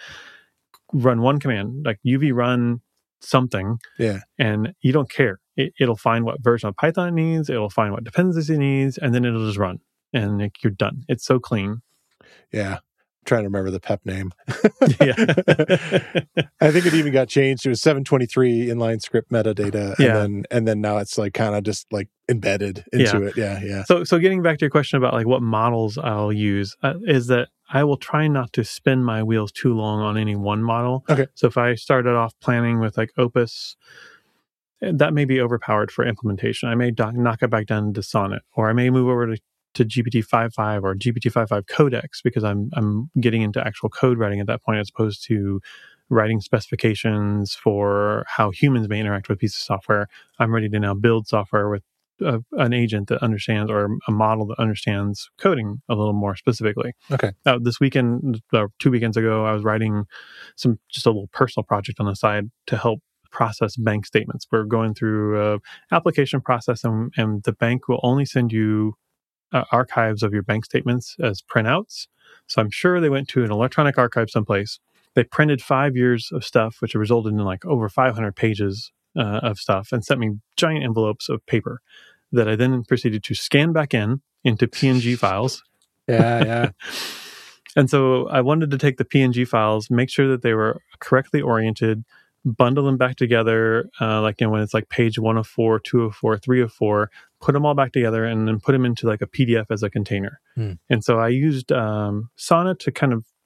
B: run one command, like UV run something, and you don't care. It'll find what version of Python it needs, it'll find what dependencies it needs, and then it'll just run, and you're done. It's so clean.
A: Yeah. Trying to remember the PEP name.
B: Yeah.
A: I think it even got changed to a 723 inline script metadata. And then now it's like kind of just like embedded into it. Yeah.
B: So getting back to your question about like what models I'll use, is that I will try not to spin my wheels too long on any one model.
A: Okay.
B: So if I started off planning with like Opus, that may be overpowered for implementation. I may knock it back down to Sonnet, or I may move over to GPT-5.5 or GPT-5.5 Codex, because I'm getting into actual code writing at that point, as opposed to writing specifications for how humans may interact with a piece of software. I'm ready to now build software with an agent that understands, or a model that understands coding a little more specifically.
A: Okay.
B: This weekend, 2 weekends ago, I was writing just a little personal project on the side to help process bank statements. We're going through an application process, and the bank will only send you archives of your bank statements as printouts. So I'm sure they went to an electronic archive someplace. They printed 5 years of stuff, which resulted in like over 500 pages of stuff, and sent me giant envelopes of paper that I then proceeded to scan back into PNG files.
A: Yeah.
B: And so I wanted to take the PNG files, make sure that they were correctly oriented, bundle them back together, when it's like page 104, 204, 304, put them all back together, and then put them into like a PDF as a container. And so I used Sonnet to kind of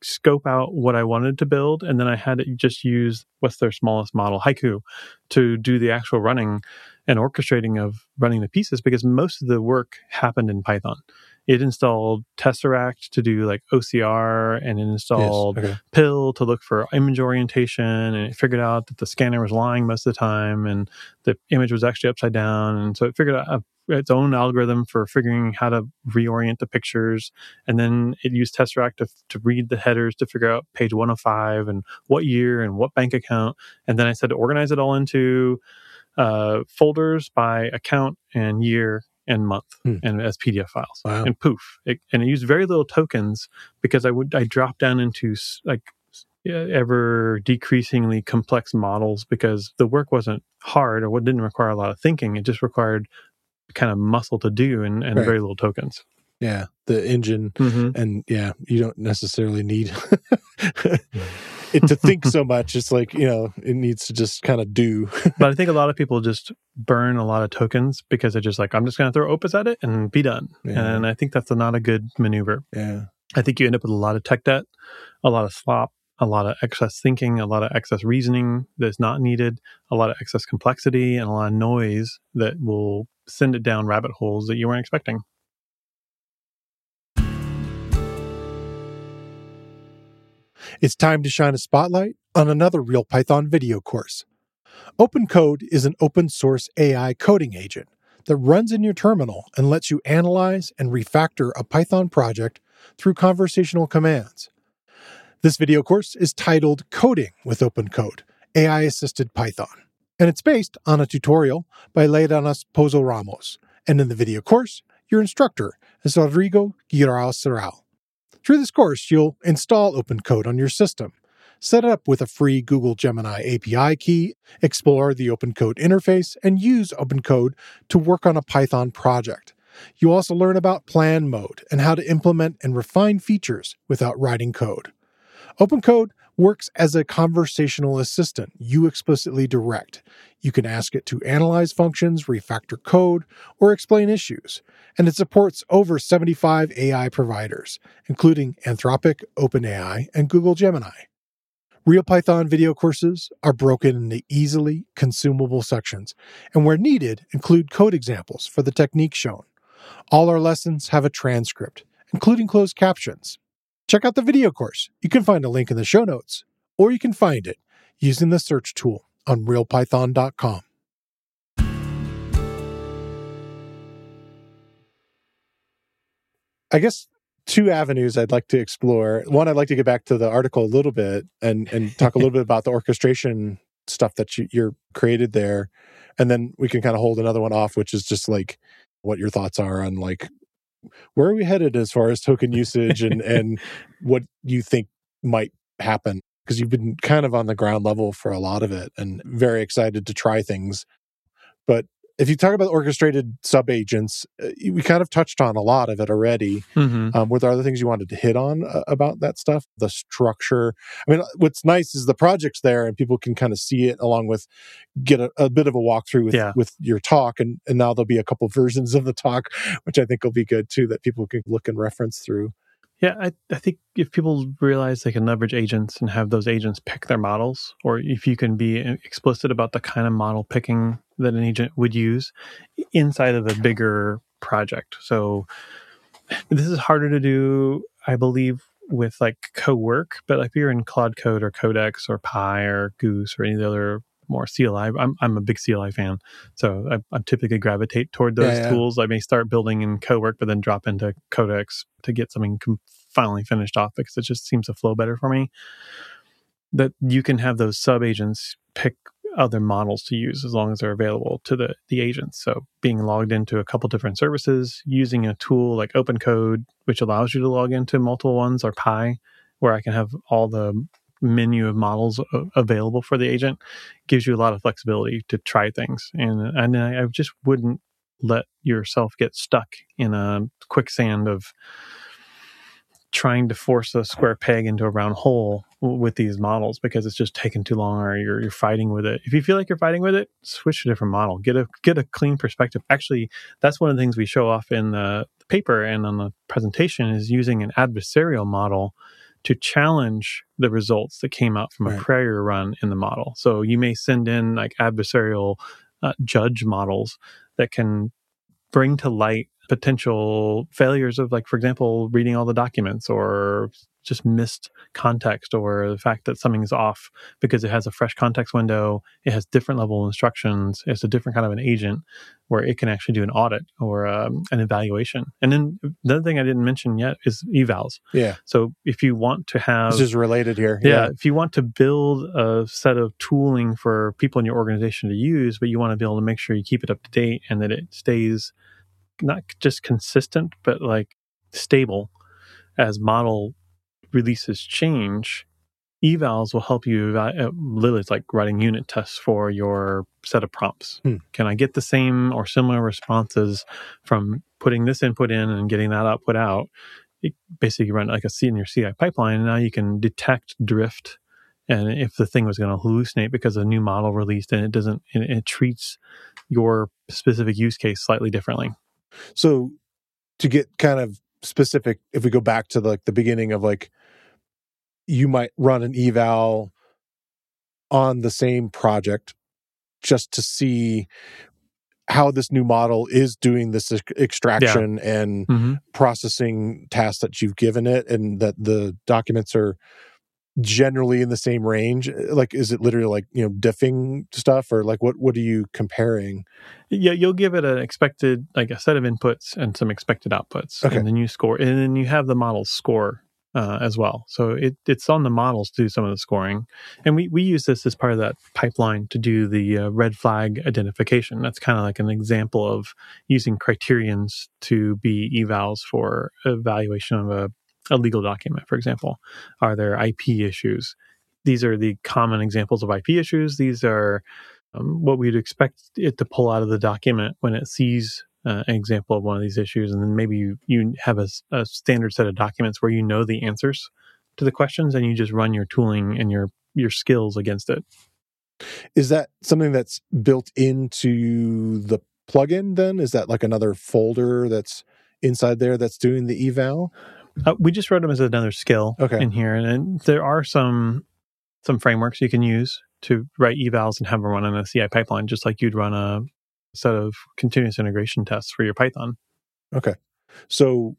B: scope out what I wanted to build, and then I had to just use what's their smallest model, Haiku, to do the actual running and orchestrating of running the pieces, because most of the work happened in Python. It installed Tesseract to do like OCR, and it installed Pill to look for image orientation, and it figured out that the scanner was lying most of the time and the image was actually upside down. And so it figured out its own algorithm for figuring how to reorient the pictures. And then it used Tesseract to read the headers to figure out page 105 and what year and what bank account. And then I said to organize it all into folders by account and year and month and as PDF files.
A: Wow.
B: And poof. And it used very little tokens, because I dropped down into like ever decreasingly complex models, because the work wasn't hard or didn't require a lot of thinking. It just required kind of muscle to do and very little tokens.
A: Yeah, the engine, and you don't necessarily need it to think so much. It's like, it needs to just kind of do.
B: But I think a lot of people just burn a lot of tokens because they're just like, I'm just going to throw Opus at it and be done. Yeah. And I think that's not a good maneuver.
A: Yeah,
B: I think you end up with a lot of tech debt, a lot of slop, a lot of excess thinking, a lot of excess reasoning that's not needed, a lot of excess complexity, and a lot of noise that will send it down rabbit holes that you weren't expecting.
A: It's time to shine a spotlight on another Real Python video course. OpenCode is an open source AI coding agent that runs in your terminal and lets you analyze and refactor a Python project through conversational commands. This video course is titled Coding with OpenCode, AI-Assisted Python, and it's based on a tutorial by Leidanas Pozo Ramos, and in the video course, your instructor is Rodrigo Guirao-Serral. Through this course, you'll install OpenCode on your system, set it up with a free Google Gemini API key, explore the OpenCode interface, and use OpenCode to work on a Python project. You also learn about plan mode and how to implement and refine features without writing code. OpenCode works as a conversational assistant you explicitly direct. You can ask it to analyze functions, refactor code, or explain issues. And it supports over 75 AI providers, including Anthropic, OpenAI, and Google Gemini. Real Python video courses are broken into easily consumable sections, and where needed, include code examples for the technique shown. All our lessons have a transcript, including closed captions. Check out the video course. You can find a link in the show notes, or you can find it using the search tool on realpython.com. I guess two avenues I'd like to explore. One, I'd like to get back to the article a little bit and talk a little bit about the orchestration stuff that you're created there. And then we can kind of hold another one off, which is just like what your thoughts are on like, where are we headed as far as token usage and what you think might happen? Because you've been kind of on the ground level for a lot of it and very excited to try things. But if you talk about orchestrated sub-agents, we kind of touched on a lot of it already. Were there other things you wanted to hit on about that stuff? The structure. I mean, what's nice is the project's there and people can kind of see it along with get a bit of a walkthrough with your talk. And now there'll be a couple versions of the talk, which I think will be good too, that people can look and reference through.
B: Yeah, I think if people realize they can leverage agents and have those agents pick their models, or if you can be explicit about the kind of model picking that an agent would use inside of a bigger project. So this is harder to do, I believe, with like co-work, but if you're in Claude Code or Codex or Pi or Goose or any of the other more CLI, I'm a big CLI fan, so I typically gravitate toward those tools. I may start building in co-work, but then drop into Codex to get something finally finished off because it just seems to flow better for me. That you can have those sub-agents pick other models to use as long as they're available to the agents. So being logged into a couple different services, using a tool like OpenCode, which allows you to log into multiple ones, or Pi, where I can have all the menu of models available for the agent, gives you a lot of flexibility to try things. And I just wouldn't let yourself get stuck in a quicksand of trying to force a square peg into a round hole with these models, because it's just taking too long, or you're fighting with it. If you feel like you're fighting with it, switch to a different model. Get a clean perspective. Actually, that's one of the things we show off in the paper and on the presentation, is using an adversarial model to challenge the results that came out from a prior run in the model. So you may send in like adversarial judge models that can bring to light potential failures of, like, for example, reading all the documents, or just missed context, or the fact that something is off because it has a fresh context window, it has different level instructions, it's a different kind of an agent where it can actually do an audit or an evaluation. And then the other thing I didn't mention yet is evals.
A: Yeah.
B: So if you want to have...
A: This is related here.
B: Yeah. If you want to build a set of tooling for people in your organization to use, but you want to be able to make sure you keep it up to date and that it stays not just consistent, but like stable as model releases change, evals will help you. Literally, it's like writing unit tests for your set of prompts. Can I get the same or similar responses from putting this input in and getting that output out? It basically run like a C in your CI pipeline, and now you can detect drift. And if the thing was going to hallucinate because a new model released and it treats your specific use case slightly differently.
A: So to get kind of specific, if we go back to the beginning of like, you might run an eval on the same project just to see how this new model is doing this extraction and processing tasks that you've given it, and that the documents are generally in the same range. Like, is it literally like, diffing stuff, or like what are you comparing?
B: Yeah, you'll give it an expected, like a set of inputs and some expected outputs, and then you score, and then you have the model score as well. So it's on the models to do some of the scoring, and we use this as part of that pipeline to do the red flag identification. That's kind of like an example of using criterions to be evals for evaluation of a legal document, for example. Are there IP issues? These are the common examples of IP issues. These are what we'd expect it to pull out of the document when it sees an example of one of these issues. And then maybe you have a standard set of documents where you know the answers to the questions, and you just run your tooling and your skills against it.
A: Is that something that's built into the plugin then? Is that like another folder that's inside there that's doing the eval?
B: We just wrote them as another skill in here. And there are some frameworks you can use to write evals and have them run on a CI pipeline, just like you'd run a set of continuous integration tests for your Python.
A: Okay. So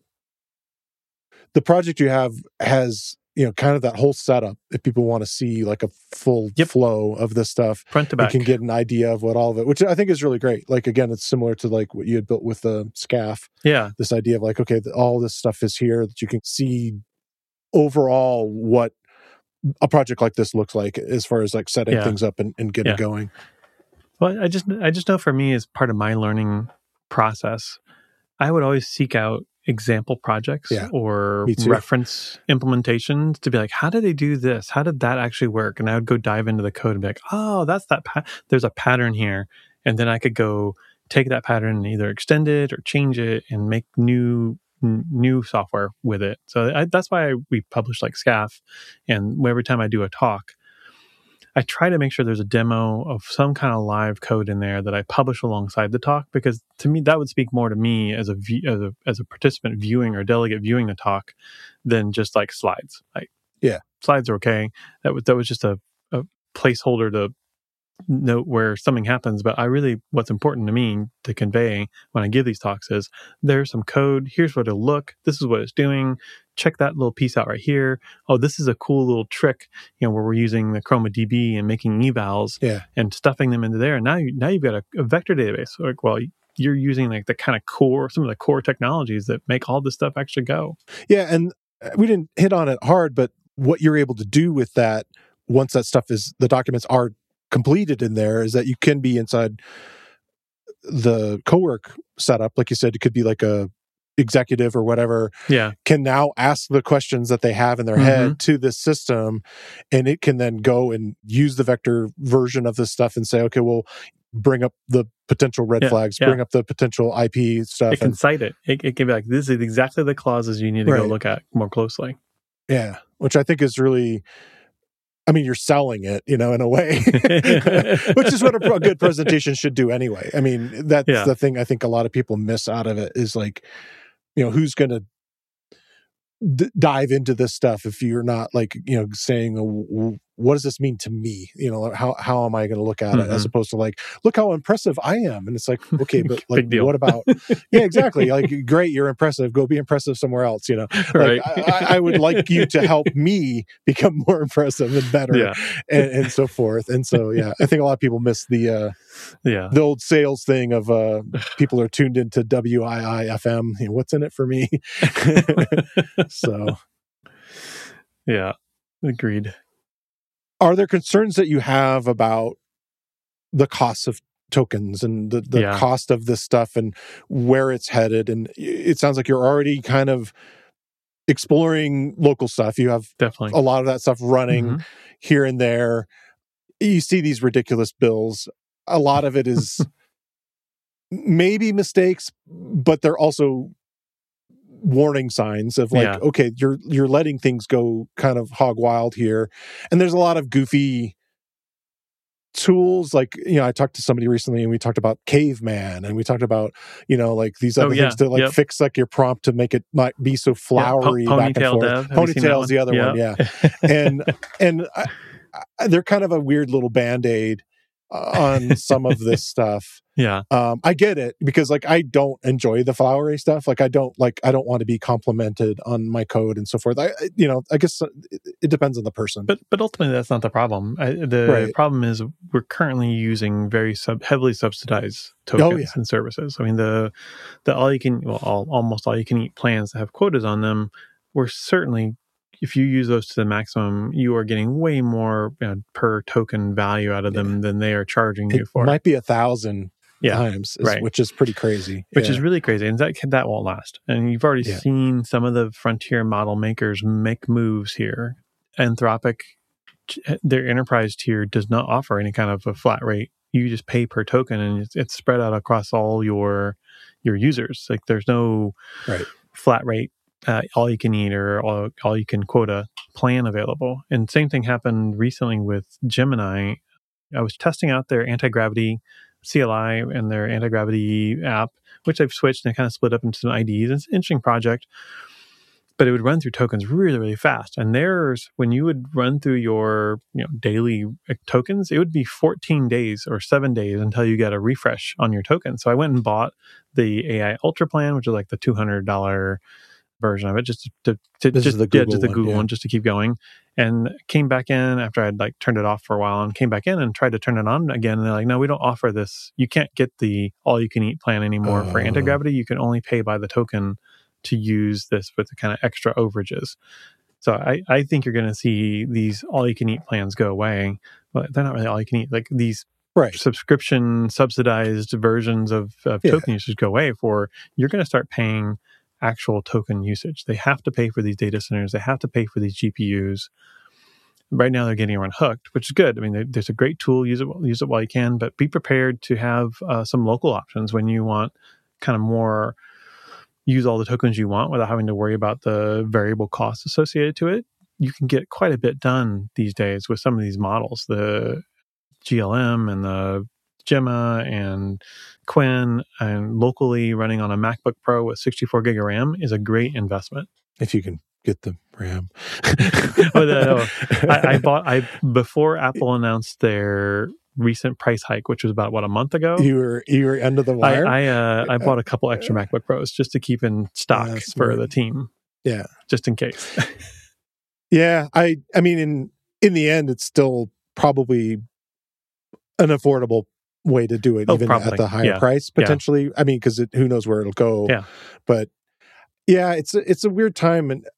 A: the project you have has, kind of that whole setup. If people want to see like a full flow of this stuff,
B: front to back,
A: you can get an idea of what all of it, which I think is really great. Like, again, it's similar to like what you had built with the SCAF.
B: Yeah.
A: This idea of like, okay, all this stuff is here, that you can see overall what a project like this looks like as far as like setting things up and getting going.
B: Well, I just know for me, as part of my learning process, I would always seek out example projects or reference implementations to be like, how did they do this? How did that actually work? And I would go dive into the code and be like, oh, that's that. There's a pattern here. And then I could go take that pattern and either extend it or change it and make new software with it. So that's why we publish like SCAF. And every time I do a talk, I try to make sure there's a demo of some kind of live code in there that I publish alongside the talk, because to me, that would speak more to me as a participant viewing or delegate viewing the talk than just like slides. Slides are okay. That was just a placeholder to note where something happens. But what's important to me to convey when I give these talks is there's some code. Here's what it'll look. This is what it's doing. Check that little piece out right here. Oh, this is a cool little trick, where we're using the Chroma DB and making evals and stuffing them into there. And now you've got a vector database. Like, well, you're using like the kind of some of the core technologies that make all this stuff actually go.
A: Yeah, and we didn't hit on it hard, but what you're able to do with that once that stuff the documents are completed in there, is that you can be inside the cowork setup. Like you said, it could be like a executive or whatever can now ask the questions that they have in their head to this system, and it can then go and use the vector version of this stuff and say, okay, well, bring up the potential red flags, bring up the potential IP stuff.
B: It can cite it. It can be like, this is exactly the clauses you need to go look at more closely.
A: Yeah, which I think is really, I mean, you're selling it, in a way, which is what a good presentation should do anyway. I mean, that's the thing I think a lot of people miss out of it is like, who's going to dive into this stuff if you're not like, saying, what does this mean to me? How am I going to look at it, as opposed to like, look how impressive I am. And it's like, okay, but like,
B: Big deal.
A: what about, yeah, exactly. Like, great, you're impressive. Go be impressive somewhere else. Like,
B: Right.
A: I would like you to help me become more impressive and better, and so forth. And so, yeah, I think a lot of people miss the old sales thing of people are tuned into WIIFM. What's in it for me? So,
B: yeah, agreed.
A: Are there concerns that you have about the cost of tokens and the cost of this stuff and where it's headed? And it sounds like you're already kind of exploring local stuff. You have
B: definitely
A: a lot of that stuff running here and there. You see these ridiculous bills. A lot of it is maybe mistakes, but they're also warning signs of like, okay, you're letting things go kind of hog wild here. And there's a lot of goofy tools. Like, I talked to somebody recently and we talked about Caveman, and we talked about, like these other things to like fix like your prompt to make it not be so flowery back and forth. Ponytail's the other one. Yeah. and they're kind of a weird little Band-Aid on some of this stuff.
B: Yeah.
A: I get it, because like I don't enjoy the flowery stuff. Like I don't want to be complimented on my code and so forth. I guess it depends on the person.
B: But ultimately that's not the problem. The problem is we're currently using very heavily subsidized tokens and services. I mean the almost all you can eat plans that have quotas on them, we're certainly, if you use those to the maximum, you are getting way more per token value out of them than they are charging you for.
A: It might be 1,000 times, which is pretty crazy.
B: Which is really crazy, and that won't last. And you've already seen some of the frontier model makers make moves here. Anthropic, their enterprise tier does not offer any kind of a flat rate. You just pay per token, and it's spread out across all your users. Like there's no flat rate. All you can eat or all you can quota plan available. And same thing happened recently with Gemini. I was testing out their anti-gravity CLI and their anti-gravity app, which I've switched and kind of split up into some IDs. It's an interesting project, but it would run through tokens really, really fast. And when you would run through your daily tokens, it would be 14 days or 7 days until you get a refresh on your token. So I went and bought the AI Ultra plan, which is like the $200 version of it, just the Google one, just to keep going. And came back in after I'd like turned it off for a while, and came back in and tried to turn it on again. And they're like, no, we don't offer this. You can't get the all you can eat plan anymore for anti-gravity. You can only pay by the token to use this with the kind of extra overages. So I think you're going to see these all you can eat plans go away. But they're not really all you can eat. Like these subscription subsidized versions of token usage go away. You're going to start paying actual token usage. They have to pay for these data centers. They have to pay for these GPUs. Right now, they're getting everyone hooked, which is good. I mean, there's a great tool. Use it while you can, but be prepared to have some local options when you want kind of more use all the tokens you want without having to worry about the variable costs associated to it. You can get quite a bit done these days with some of these models. The GLM and the Gemma and Qwen, and locally running on a MacBook Pro with 64 gig of RAM is a great investment.
A: If you can get the RAM.
B: Before Apple announced their recent price hike, which was about a month ago.
A: You were under the wire.
B: I bought a couple extra MacBook Pros just to keep in stock for the team.
A: Yeah,
B: just in case.
A: Yeah, I mean, in the end, it's still probably an affordable way to do it, even at the higher price potentially. I mean, because who knows where it'll go.
B: Yeah,
A: but yeah, it's a weird time, and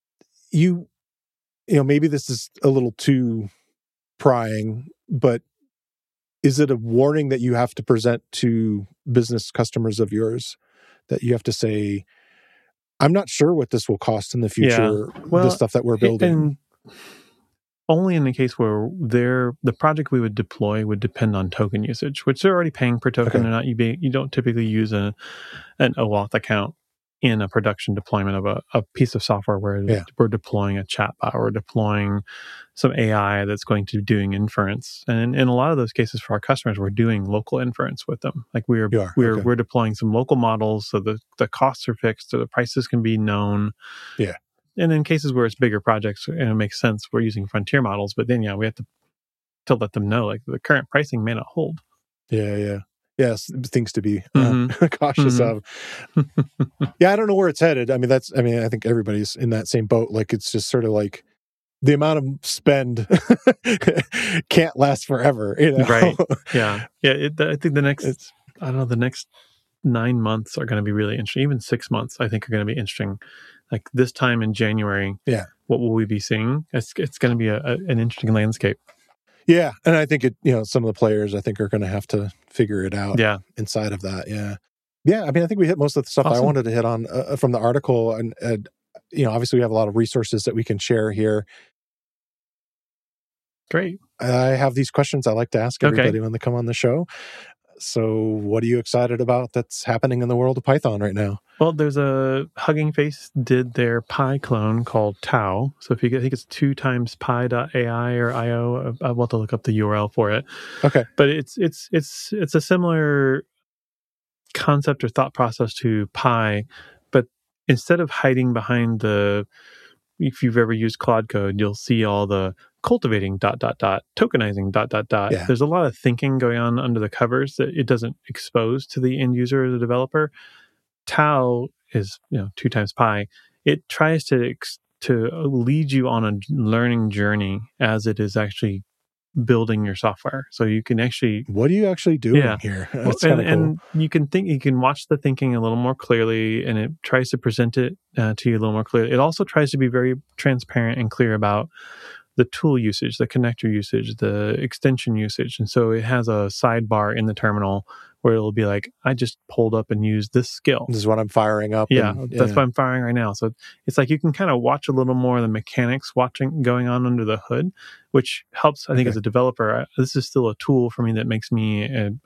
A: maybe this is a little too prying, but is it a warning that you have to present to business customers of yours, that you have to say, I'm not sure what this will cost in the future, the stuff that we're building?
B: And only in the case where the project we would deploy would depend on token usage, which they're already paying per token or not. You don't typically use an OAuth account in a production deployment of a piece of software where we're deploying a chatbot or deploying some AI that's going to be doing inference. And in a lot of those cases for our customers, we're doing local inference with them. Like we're deploying some local models, so the costs are fixed, so the prices can be known.
A: Yeah.
B: and in cases where it's bigger projects and it makes sense, we're using frontier models. But then, we have to let them know like the current pricing may not hold.
A: Yeah. Yes, things to be
B: Mm-hmm.
A: cautious
B: Mm-hmm.
A: of. Yeah, I don't know where it's headed. I mean, I think everybody's in that same boat. Like, it's just sort of like the amount of spend can't last forever,
B: Right. Yeah. I think the next, I don't know, the next 9 months are going to be really interesting. Even 6 months, I think, are going to be interesting. Like this time in January,
A: Yeah.
B: what will we be seeing? It's going to be an interesting landscape.
A: Yeah, and I think some of the players I think are going to have to figure it out.
B: Yeah.
A: Inside of that. Yeah. I mean, I think we hit most of the stuff I
B: Awesome.
A: wanted to hit on from the article, and obviously we have a lot of resources that we can share here.
B: Great.
A: I have these questions I like to ask everybody when they come on the show. So, what are you excited about that's happening in the world of Python right now?
B: Well, there's Hugging Face did their Pi clone called Tau. So if you I think it's 2 times pi.ai or io. I'll have to look up the URL for it.
A: Okay.
B: But it's a similar concept or thought process to Pi, but instead of hiding behind if you've ever used Claude Code, you'll see all the cultivating ... tokenizing ...
A: Yeah.
B: There's a lot of thinking going on under the covers that it doesn't expose to the end user or the developer. Tau is 2 times pi. It tries to lead you on a learning journey as it is actually building your software. So you can actually,
A: what are you actually doing here? That's kind of cool.
B: And you can watch the thinking a little more clearly, and it tries to present it to you a little more clearly. It also tries to be very transparent and clear about the tool usage, the connector usage, the extension usage. And so it has a sidebar in the terminal where it'll be like, I just pulled up and used this skill.
A: This is what I'm firing up.
B: That's what I'm firing right now. So it's like you can kind of watch a little more of the mechanics going on under the hood, which helps, I think, as a developer. This is still a tool for me that makes me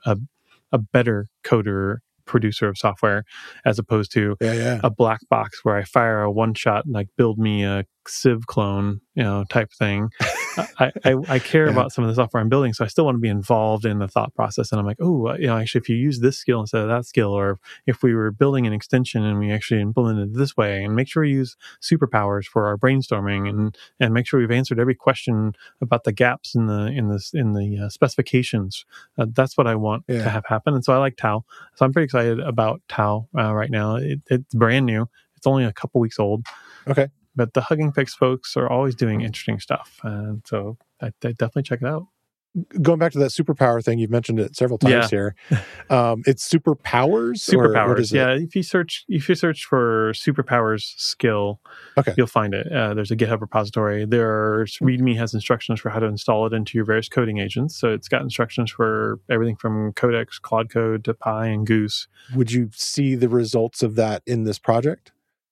B: a better coder, producer of software, as opposed to a black box where I fire a one-shot, like build me a Civ clone, type thing. I care about some of the software I'm building, so I still want to be involved in the thought process. And I'm like, actually, if you use this skill instead of that skill, or if we were building an extension and we actually implemented it this way, and make sure we use superpowers for our brainstorming, and make sure we've answered every question about the gaps in the specifications. That's what I want to have happen. And so I like Tau. So I'm pretty excited about Tau right now. It's brand new. It's only a couple weeks old.
A: Okay.
B: But the Hugging Face folks are always doing interesting stuff. And so I definitely check it out.
A: Going back to that superpower thing, you've mentioned it several times here. It's superpowers?
B: Superpowers.
A: Or what is it?
B: Yeah. If you search for superpowers skill, you'll find it. There's a GitHub repository. There's README has instructions for how to install it into your various coding agents. So it's got instructions for everything from Codex, Claude Code to Pi and Goose.
A: Would you see the results of that in this project?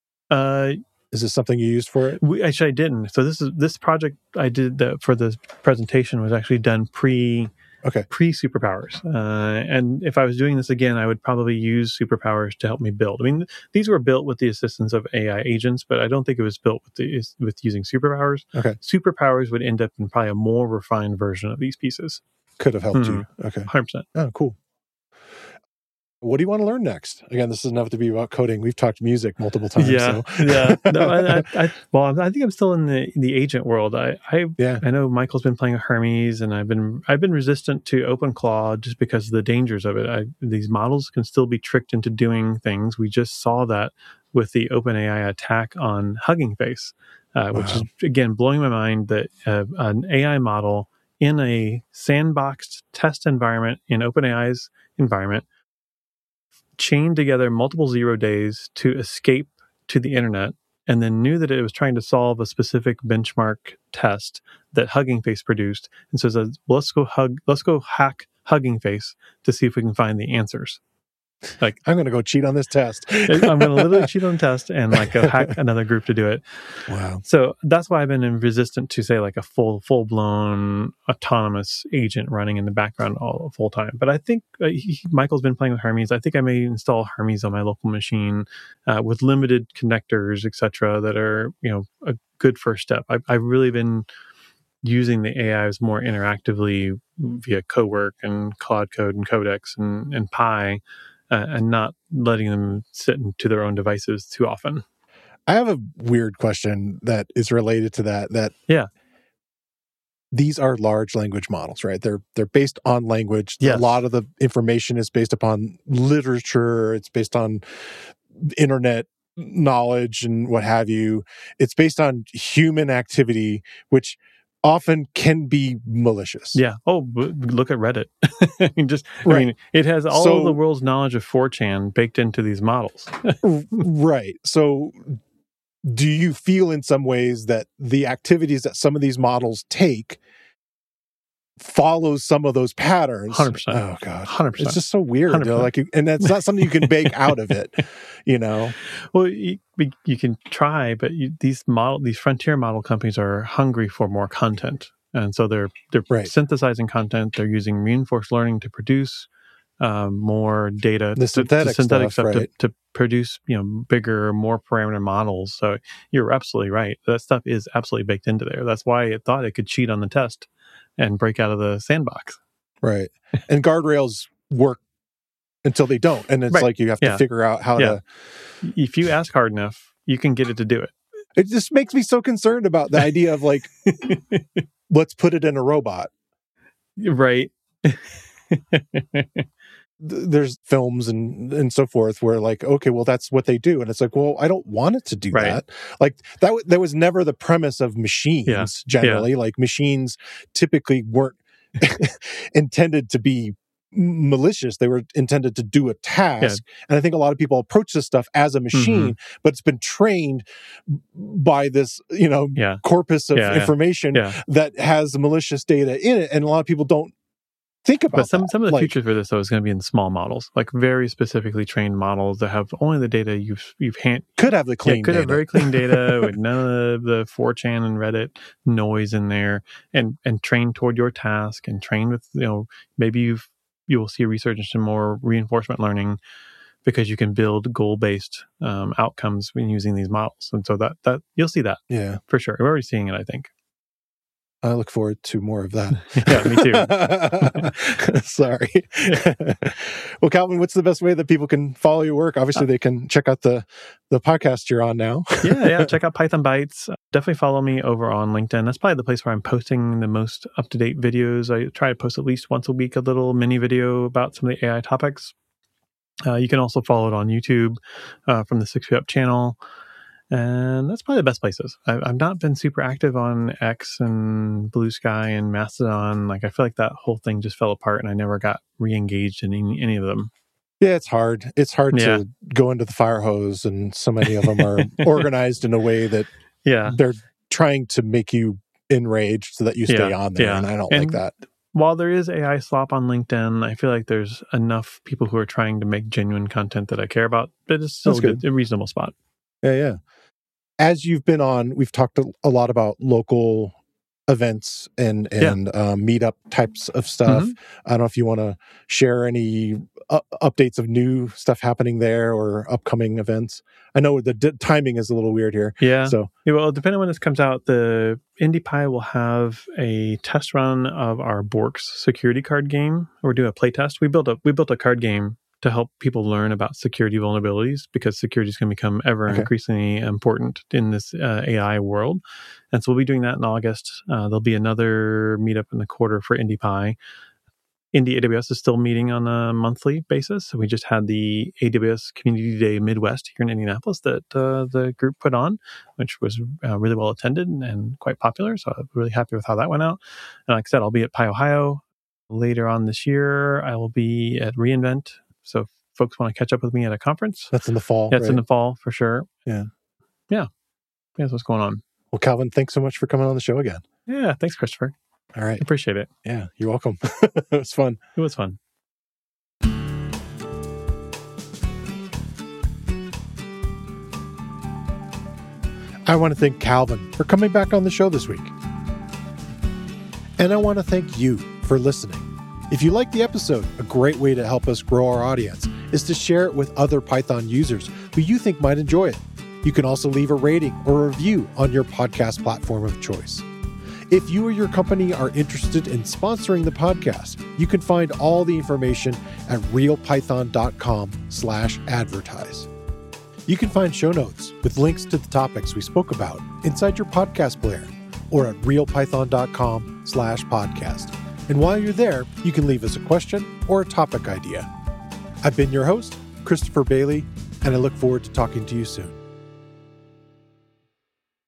A: Is this something you used for it?
B: Actually, I didn't. So this project I did for the presentation was actually done pre superpowers. And if I was doing this again, I would probably use superpowers to help me build. I mean, these were built with the assistance of AI agents, but I don't think it was built with using superpowers.
A: Okay.
B: Superpowers would end up in probably a more refined version of these pieces.
A: Could have helped you. Okay.
B: 100%.
A: Oh, cool. What do you want to learn next? Again, this doesn't have to be about coding. We've talked music multiple times.
B: Yeah. No, I think I'm still in the agent world. I know Michael's been playing with Hermes, and I've been resistant to OpenClaw just because of the dangers of it. These models can still be tricked into doing things. We just saw that with the OpenAI attack on Hugging Face, which is, again, blowing my mind that an AI model in a sandboxed test environment in OpenAI's environment chained together multiple 0 days to escape to the internet, and then knew that it was trying to solve a specific benchmark test that Hugging Face produced, and so says, let's go hack Hugging Face to see if we can find the answers. Like,
A: I'm going to go cheat on this test.
B: I'm going to literally cheat on the test and go hack another group to do it.
A: Wow.
B: So that's why I've been resistant to say a full blown autonomous agent running in the background all full time. But I think Michael's been playing with Hermes. I think I may install Hermes on my local machine with limited connectors, etc. that are a good first step. I've really been using the AIs more interactively via Cowork and Claude Code and Codex and Pi. And not letting them sit into their own devices too often.
A: I have a weird question that is related to that.
B: Yeah.
A: These are large language models, right? They're based on language.
B: Yes.
A: A lot of the information is based upon literature. It's based on internet knowledge and what have you. It's based on human activity, which often can be malicious.
B: Yeah. Oh, look at Reddit.
A: Right.
B: I mean, it has all
A: So-
B: of the world's knowledge of 4chan baked into these models.
A: Right. So do you feel in some ways that the activities that some of these models take follows some of those patterns?
B: 100%.
A: Oh God.
B: 100%.
A: It's just so weird.
B: 100%.
A: And that's not something you can bake out of it,
B: Well, you can try, but these frontier model companies are hungry for more content, and so they're
A: Right.
B: synthesizing content. They're using reinforced learning to produce more data,
A: The synthetic stuff, right.
B: to produce bigger, more parameter models. So you're absolutely right. That stuff is absolutely baked into there. That's why it thought it could cheat on the test and break out of the sandbox.
A: Right. And guardrails work until they don't. And it's
B: Right.
A: like you have to figure out how to.
B: If you ask hard enough, you can get it to do it.
A: It just makes me so concerned about the idea of like, let's put it in a robot.
B: Right.
A: There's films and so forth where like, okay, well, that's what they do. And it's like, well, I don't want it to do
B: Right.
A: that. Like that was never the premise of machines generally. Like machines typically weren't intended to be malicious. They were intended to do a task. And I think a lot of people approach this stuff as a machine, but it's been trained by this, corpus of information that has malicious data in it. And a lot of people don't think about
B: But some
A: that.
B: of the future for this though is going to be in small models, like very specifically trained models that have only the data
A: could have the clean
B: could
A: data.
B: have very clean data with none of the 4chan and Reddit noise in there, and trained toward your task and trained with maybe you will see research into more reinforcement learning because you can build goal-based outcomes when using these models, and so that you'll see that for sure. We're already seeing it, I think.
A: I look forward to more of that.
B: Yeah, me too.
A: Sorry. Well, Calvin, what's the best way that people can follow your work? Obviously, they can check out the podcast you're on now.
B: Yeah. Check out Python Bytes. Definitely follow me over on LinkedIn. That's probably the place where I'm posting the most up-to-date videos. I try to post at least once a week a little mini video about some of the AI topics. You can also follow it on YouTube from the 6 Feet Up channel. And that's probably the best places. I've not been super active on X and Blue Sky and Mastodon. Like I feel like that whole thing just fell apart, and I never got re-engaged in any of them.
A: Yeah, it's hard. It's hard to go into the fire hose, and so many of them are organized in a way that they're trying to make you enraged so that you stay on there, and I don't like that.
B: While there is AI slop on LinkedIn, I feel like there's enough people who are trying to make genuine content that I care about, but it's still a reasonable spot.
A: Yeah. As you've been on, we've talked a lot about local events and meetup types of stuff. I don't know if you want to share any updates of new stuff happening there or upcoming events. I know the timing is a little weird here.
B: Yeah.
A: So,
B: well, depending on when this comes out, the IndiePy will have a test run of our Borks security card game. We're doing a play test. We built a card game to help people learn about security vulnerabilities, because security is going to become ever increasingly important in this AI world. And so we'll be doing that in August. There'll be another meetup in the quarter for IndiePy. Indie AWS is still meeting on a monthly basis. So we just had the AWS Community Day Midwest here in Indianapolis that the group put on, which was really well attended and quite popular. So I'm really happy with how that went out. And like I said, I'll be at PyOhio later on this year. I will be at reInvent. So if folks want to catch up with me at a conference.
A: That's in the fall.
B: That's in the fall for sure.
A: Yeah.
B: That's what's going on.
A: Well, Calvin, thanks so much for coming on the show again.
B: Yeah. Thanks, Christopher.
A: All right.
B: Appreciate it.
A: Yeah. You're welcome. It was fun.
B: It was fun.
A: I want to thank Calvin for coming back on the show this week. And I want to thank you for listening. If you like the episode, a great way to help us grow our audience is to share it with other Python users who you think might enjoy it. You can also leave a rating or a review on your podcast platform of choice. If you or your company are interested in sponsoring the podcast, you can find all the information at realpython.com/advertise. You can find show notes with links to the topics we spoke about inside your podcast player or at realpython.com/podcast. And while you're there, you can leave us a question or a topic idea. I've been your host, Christopher Bailey, and I look forward to talking to you soon.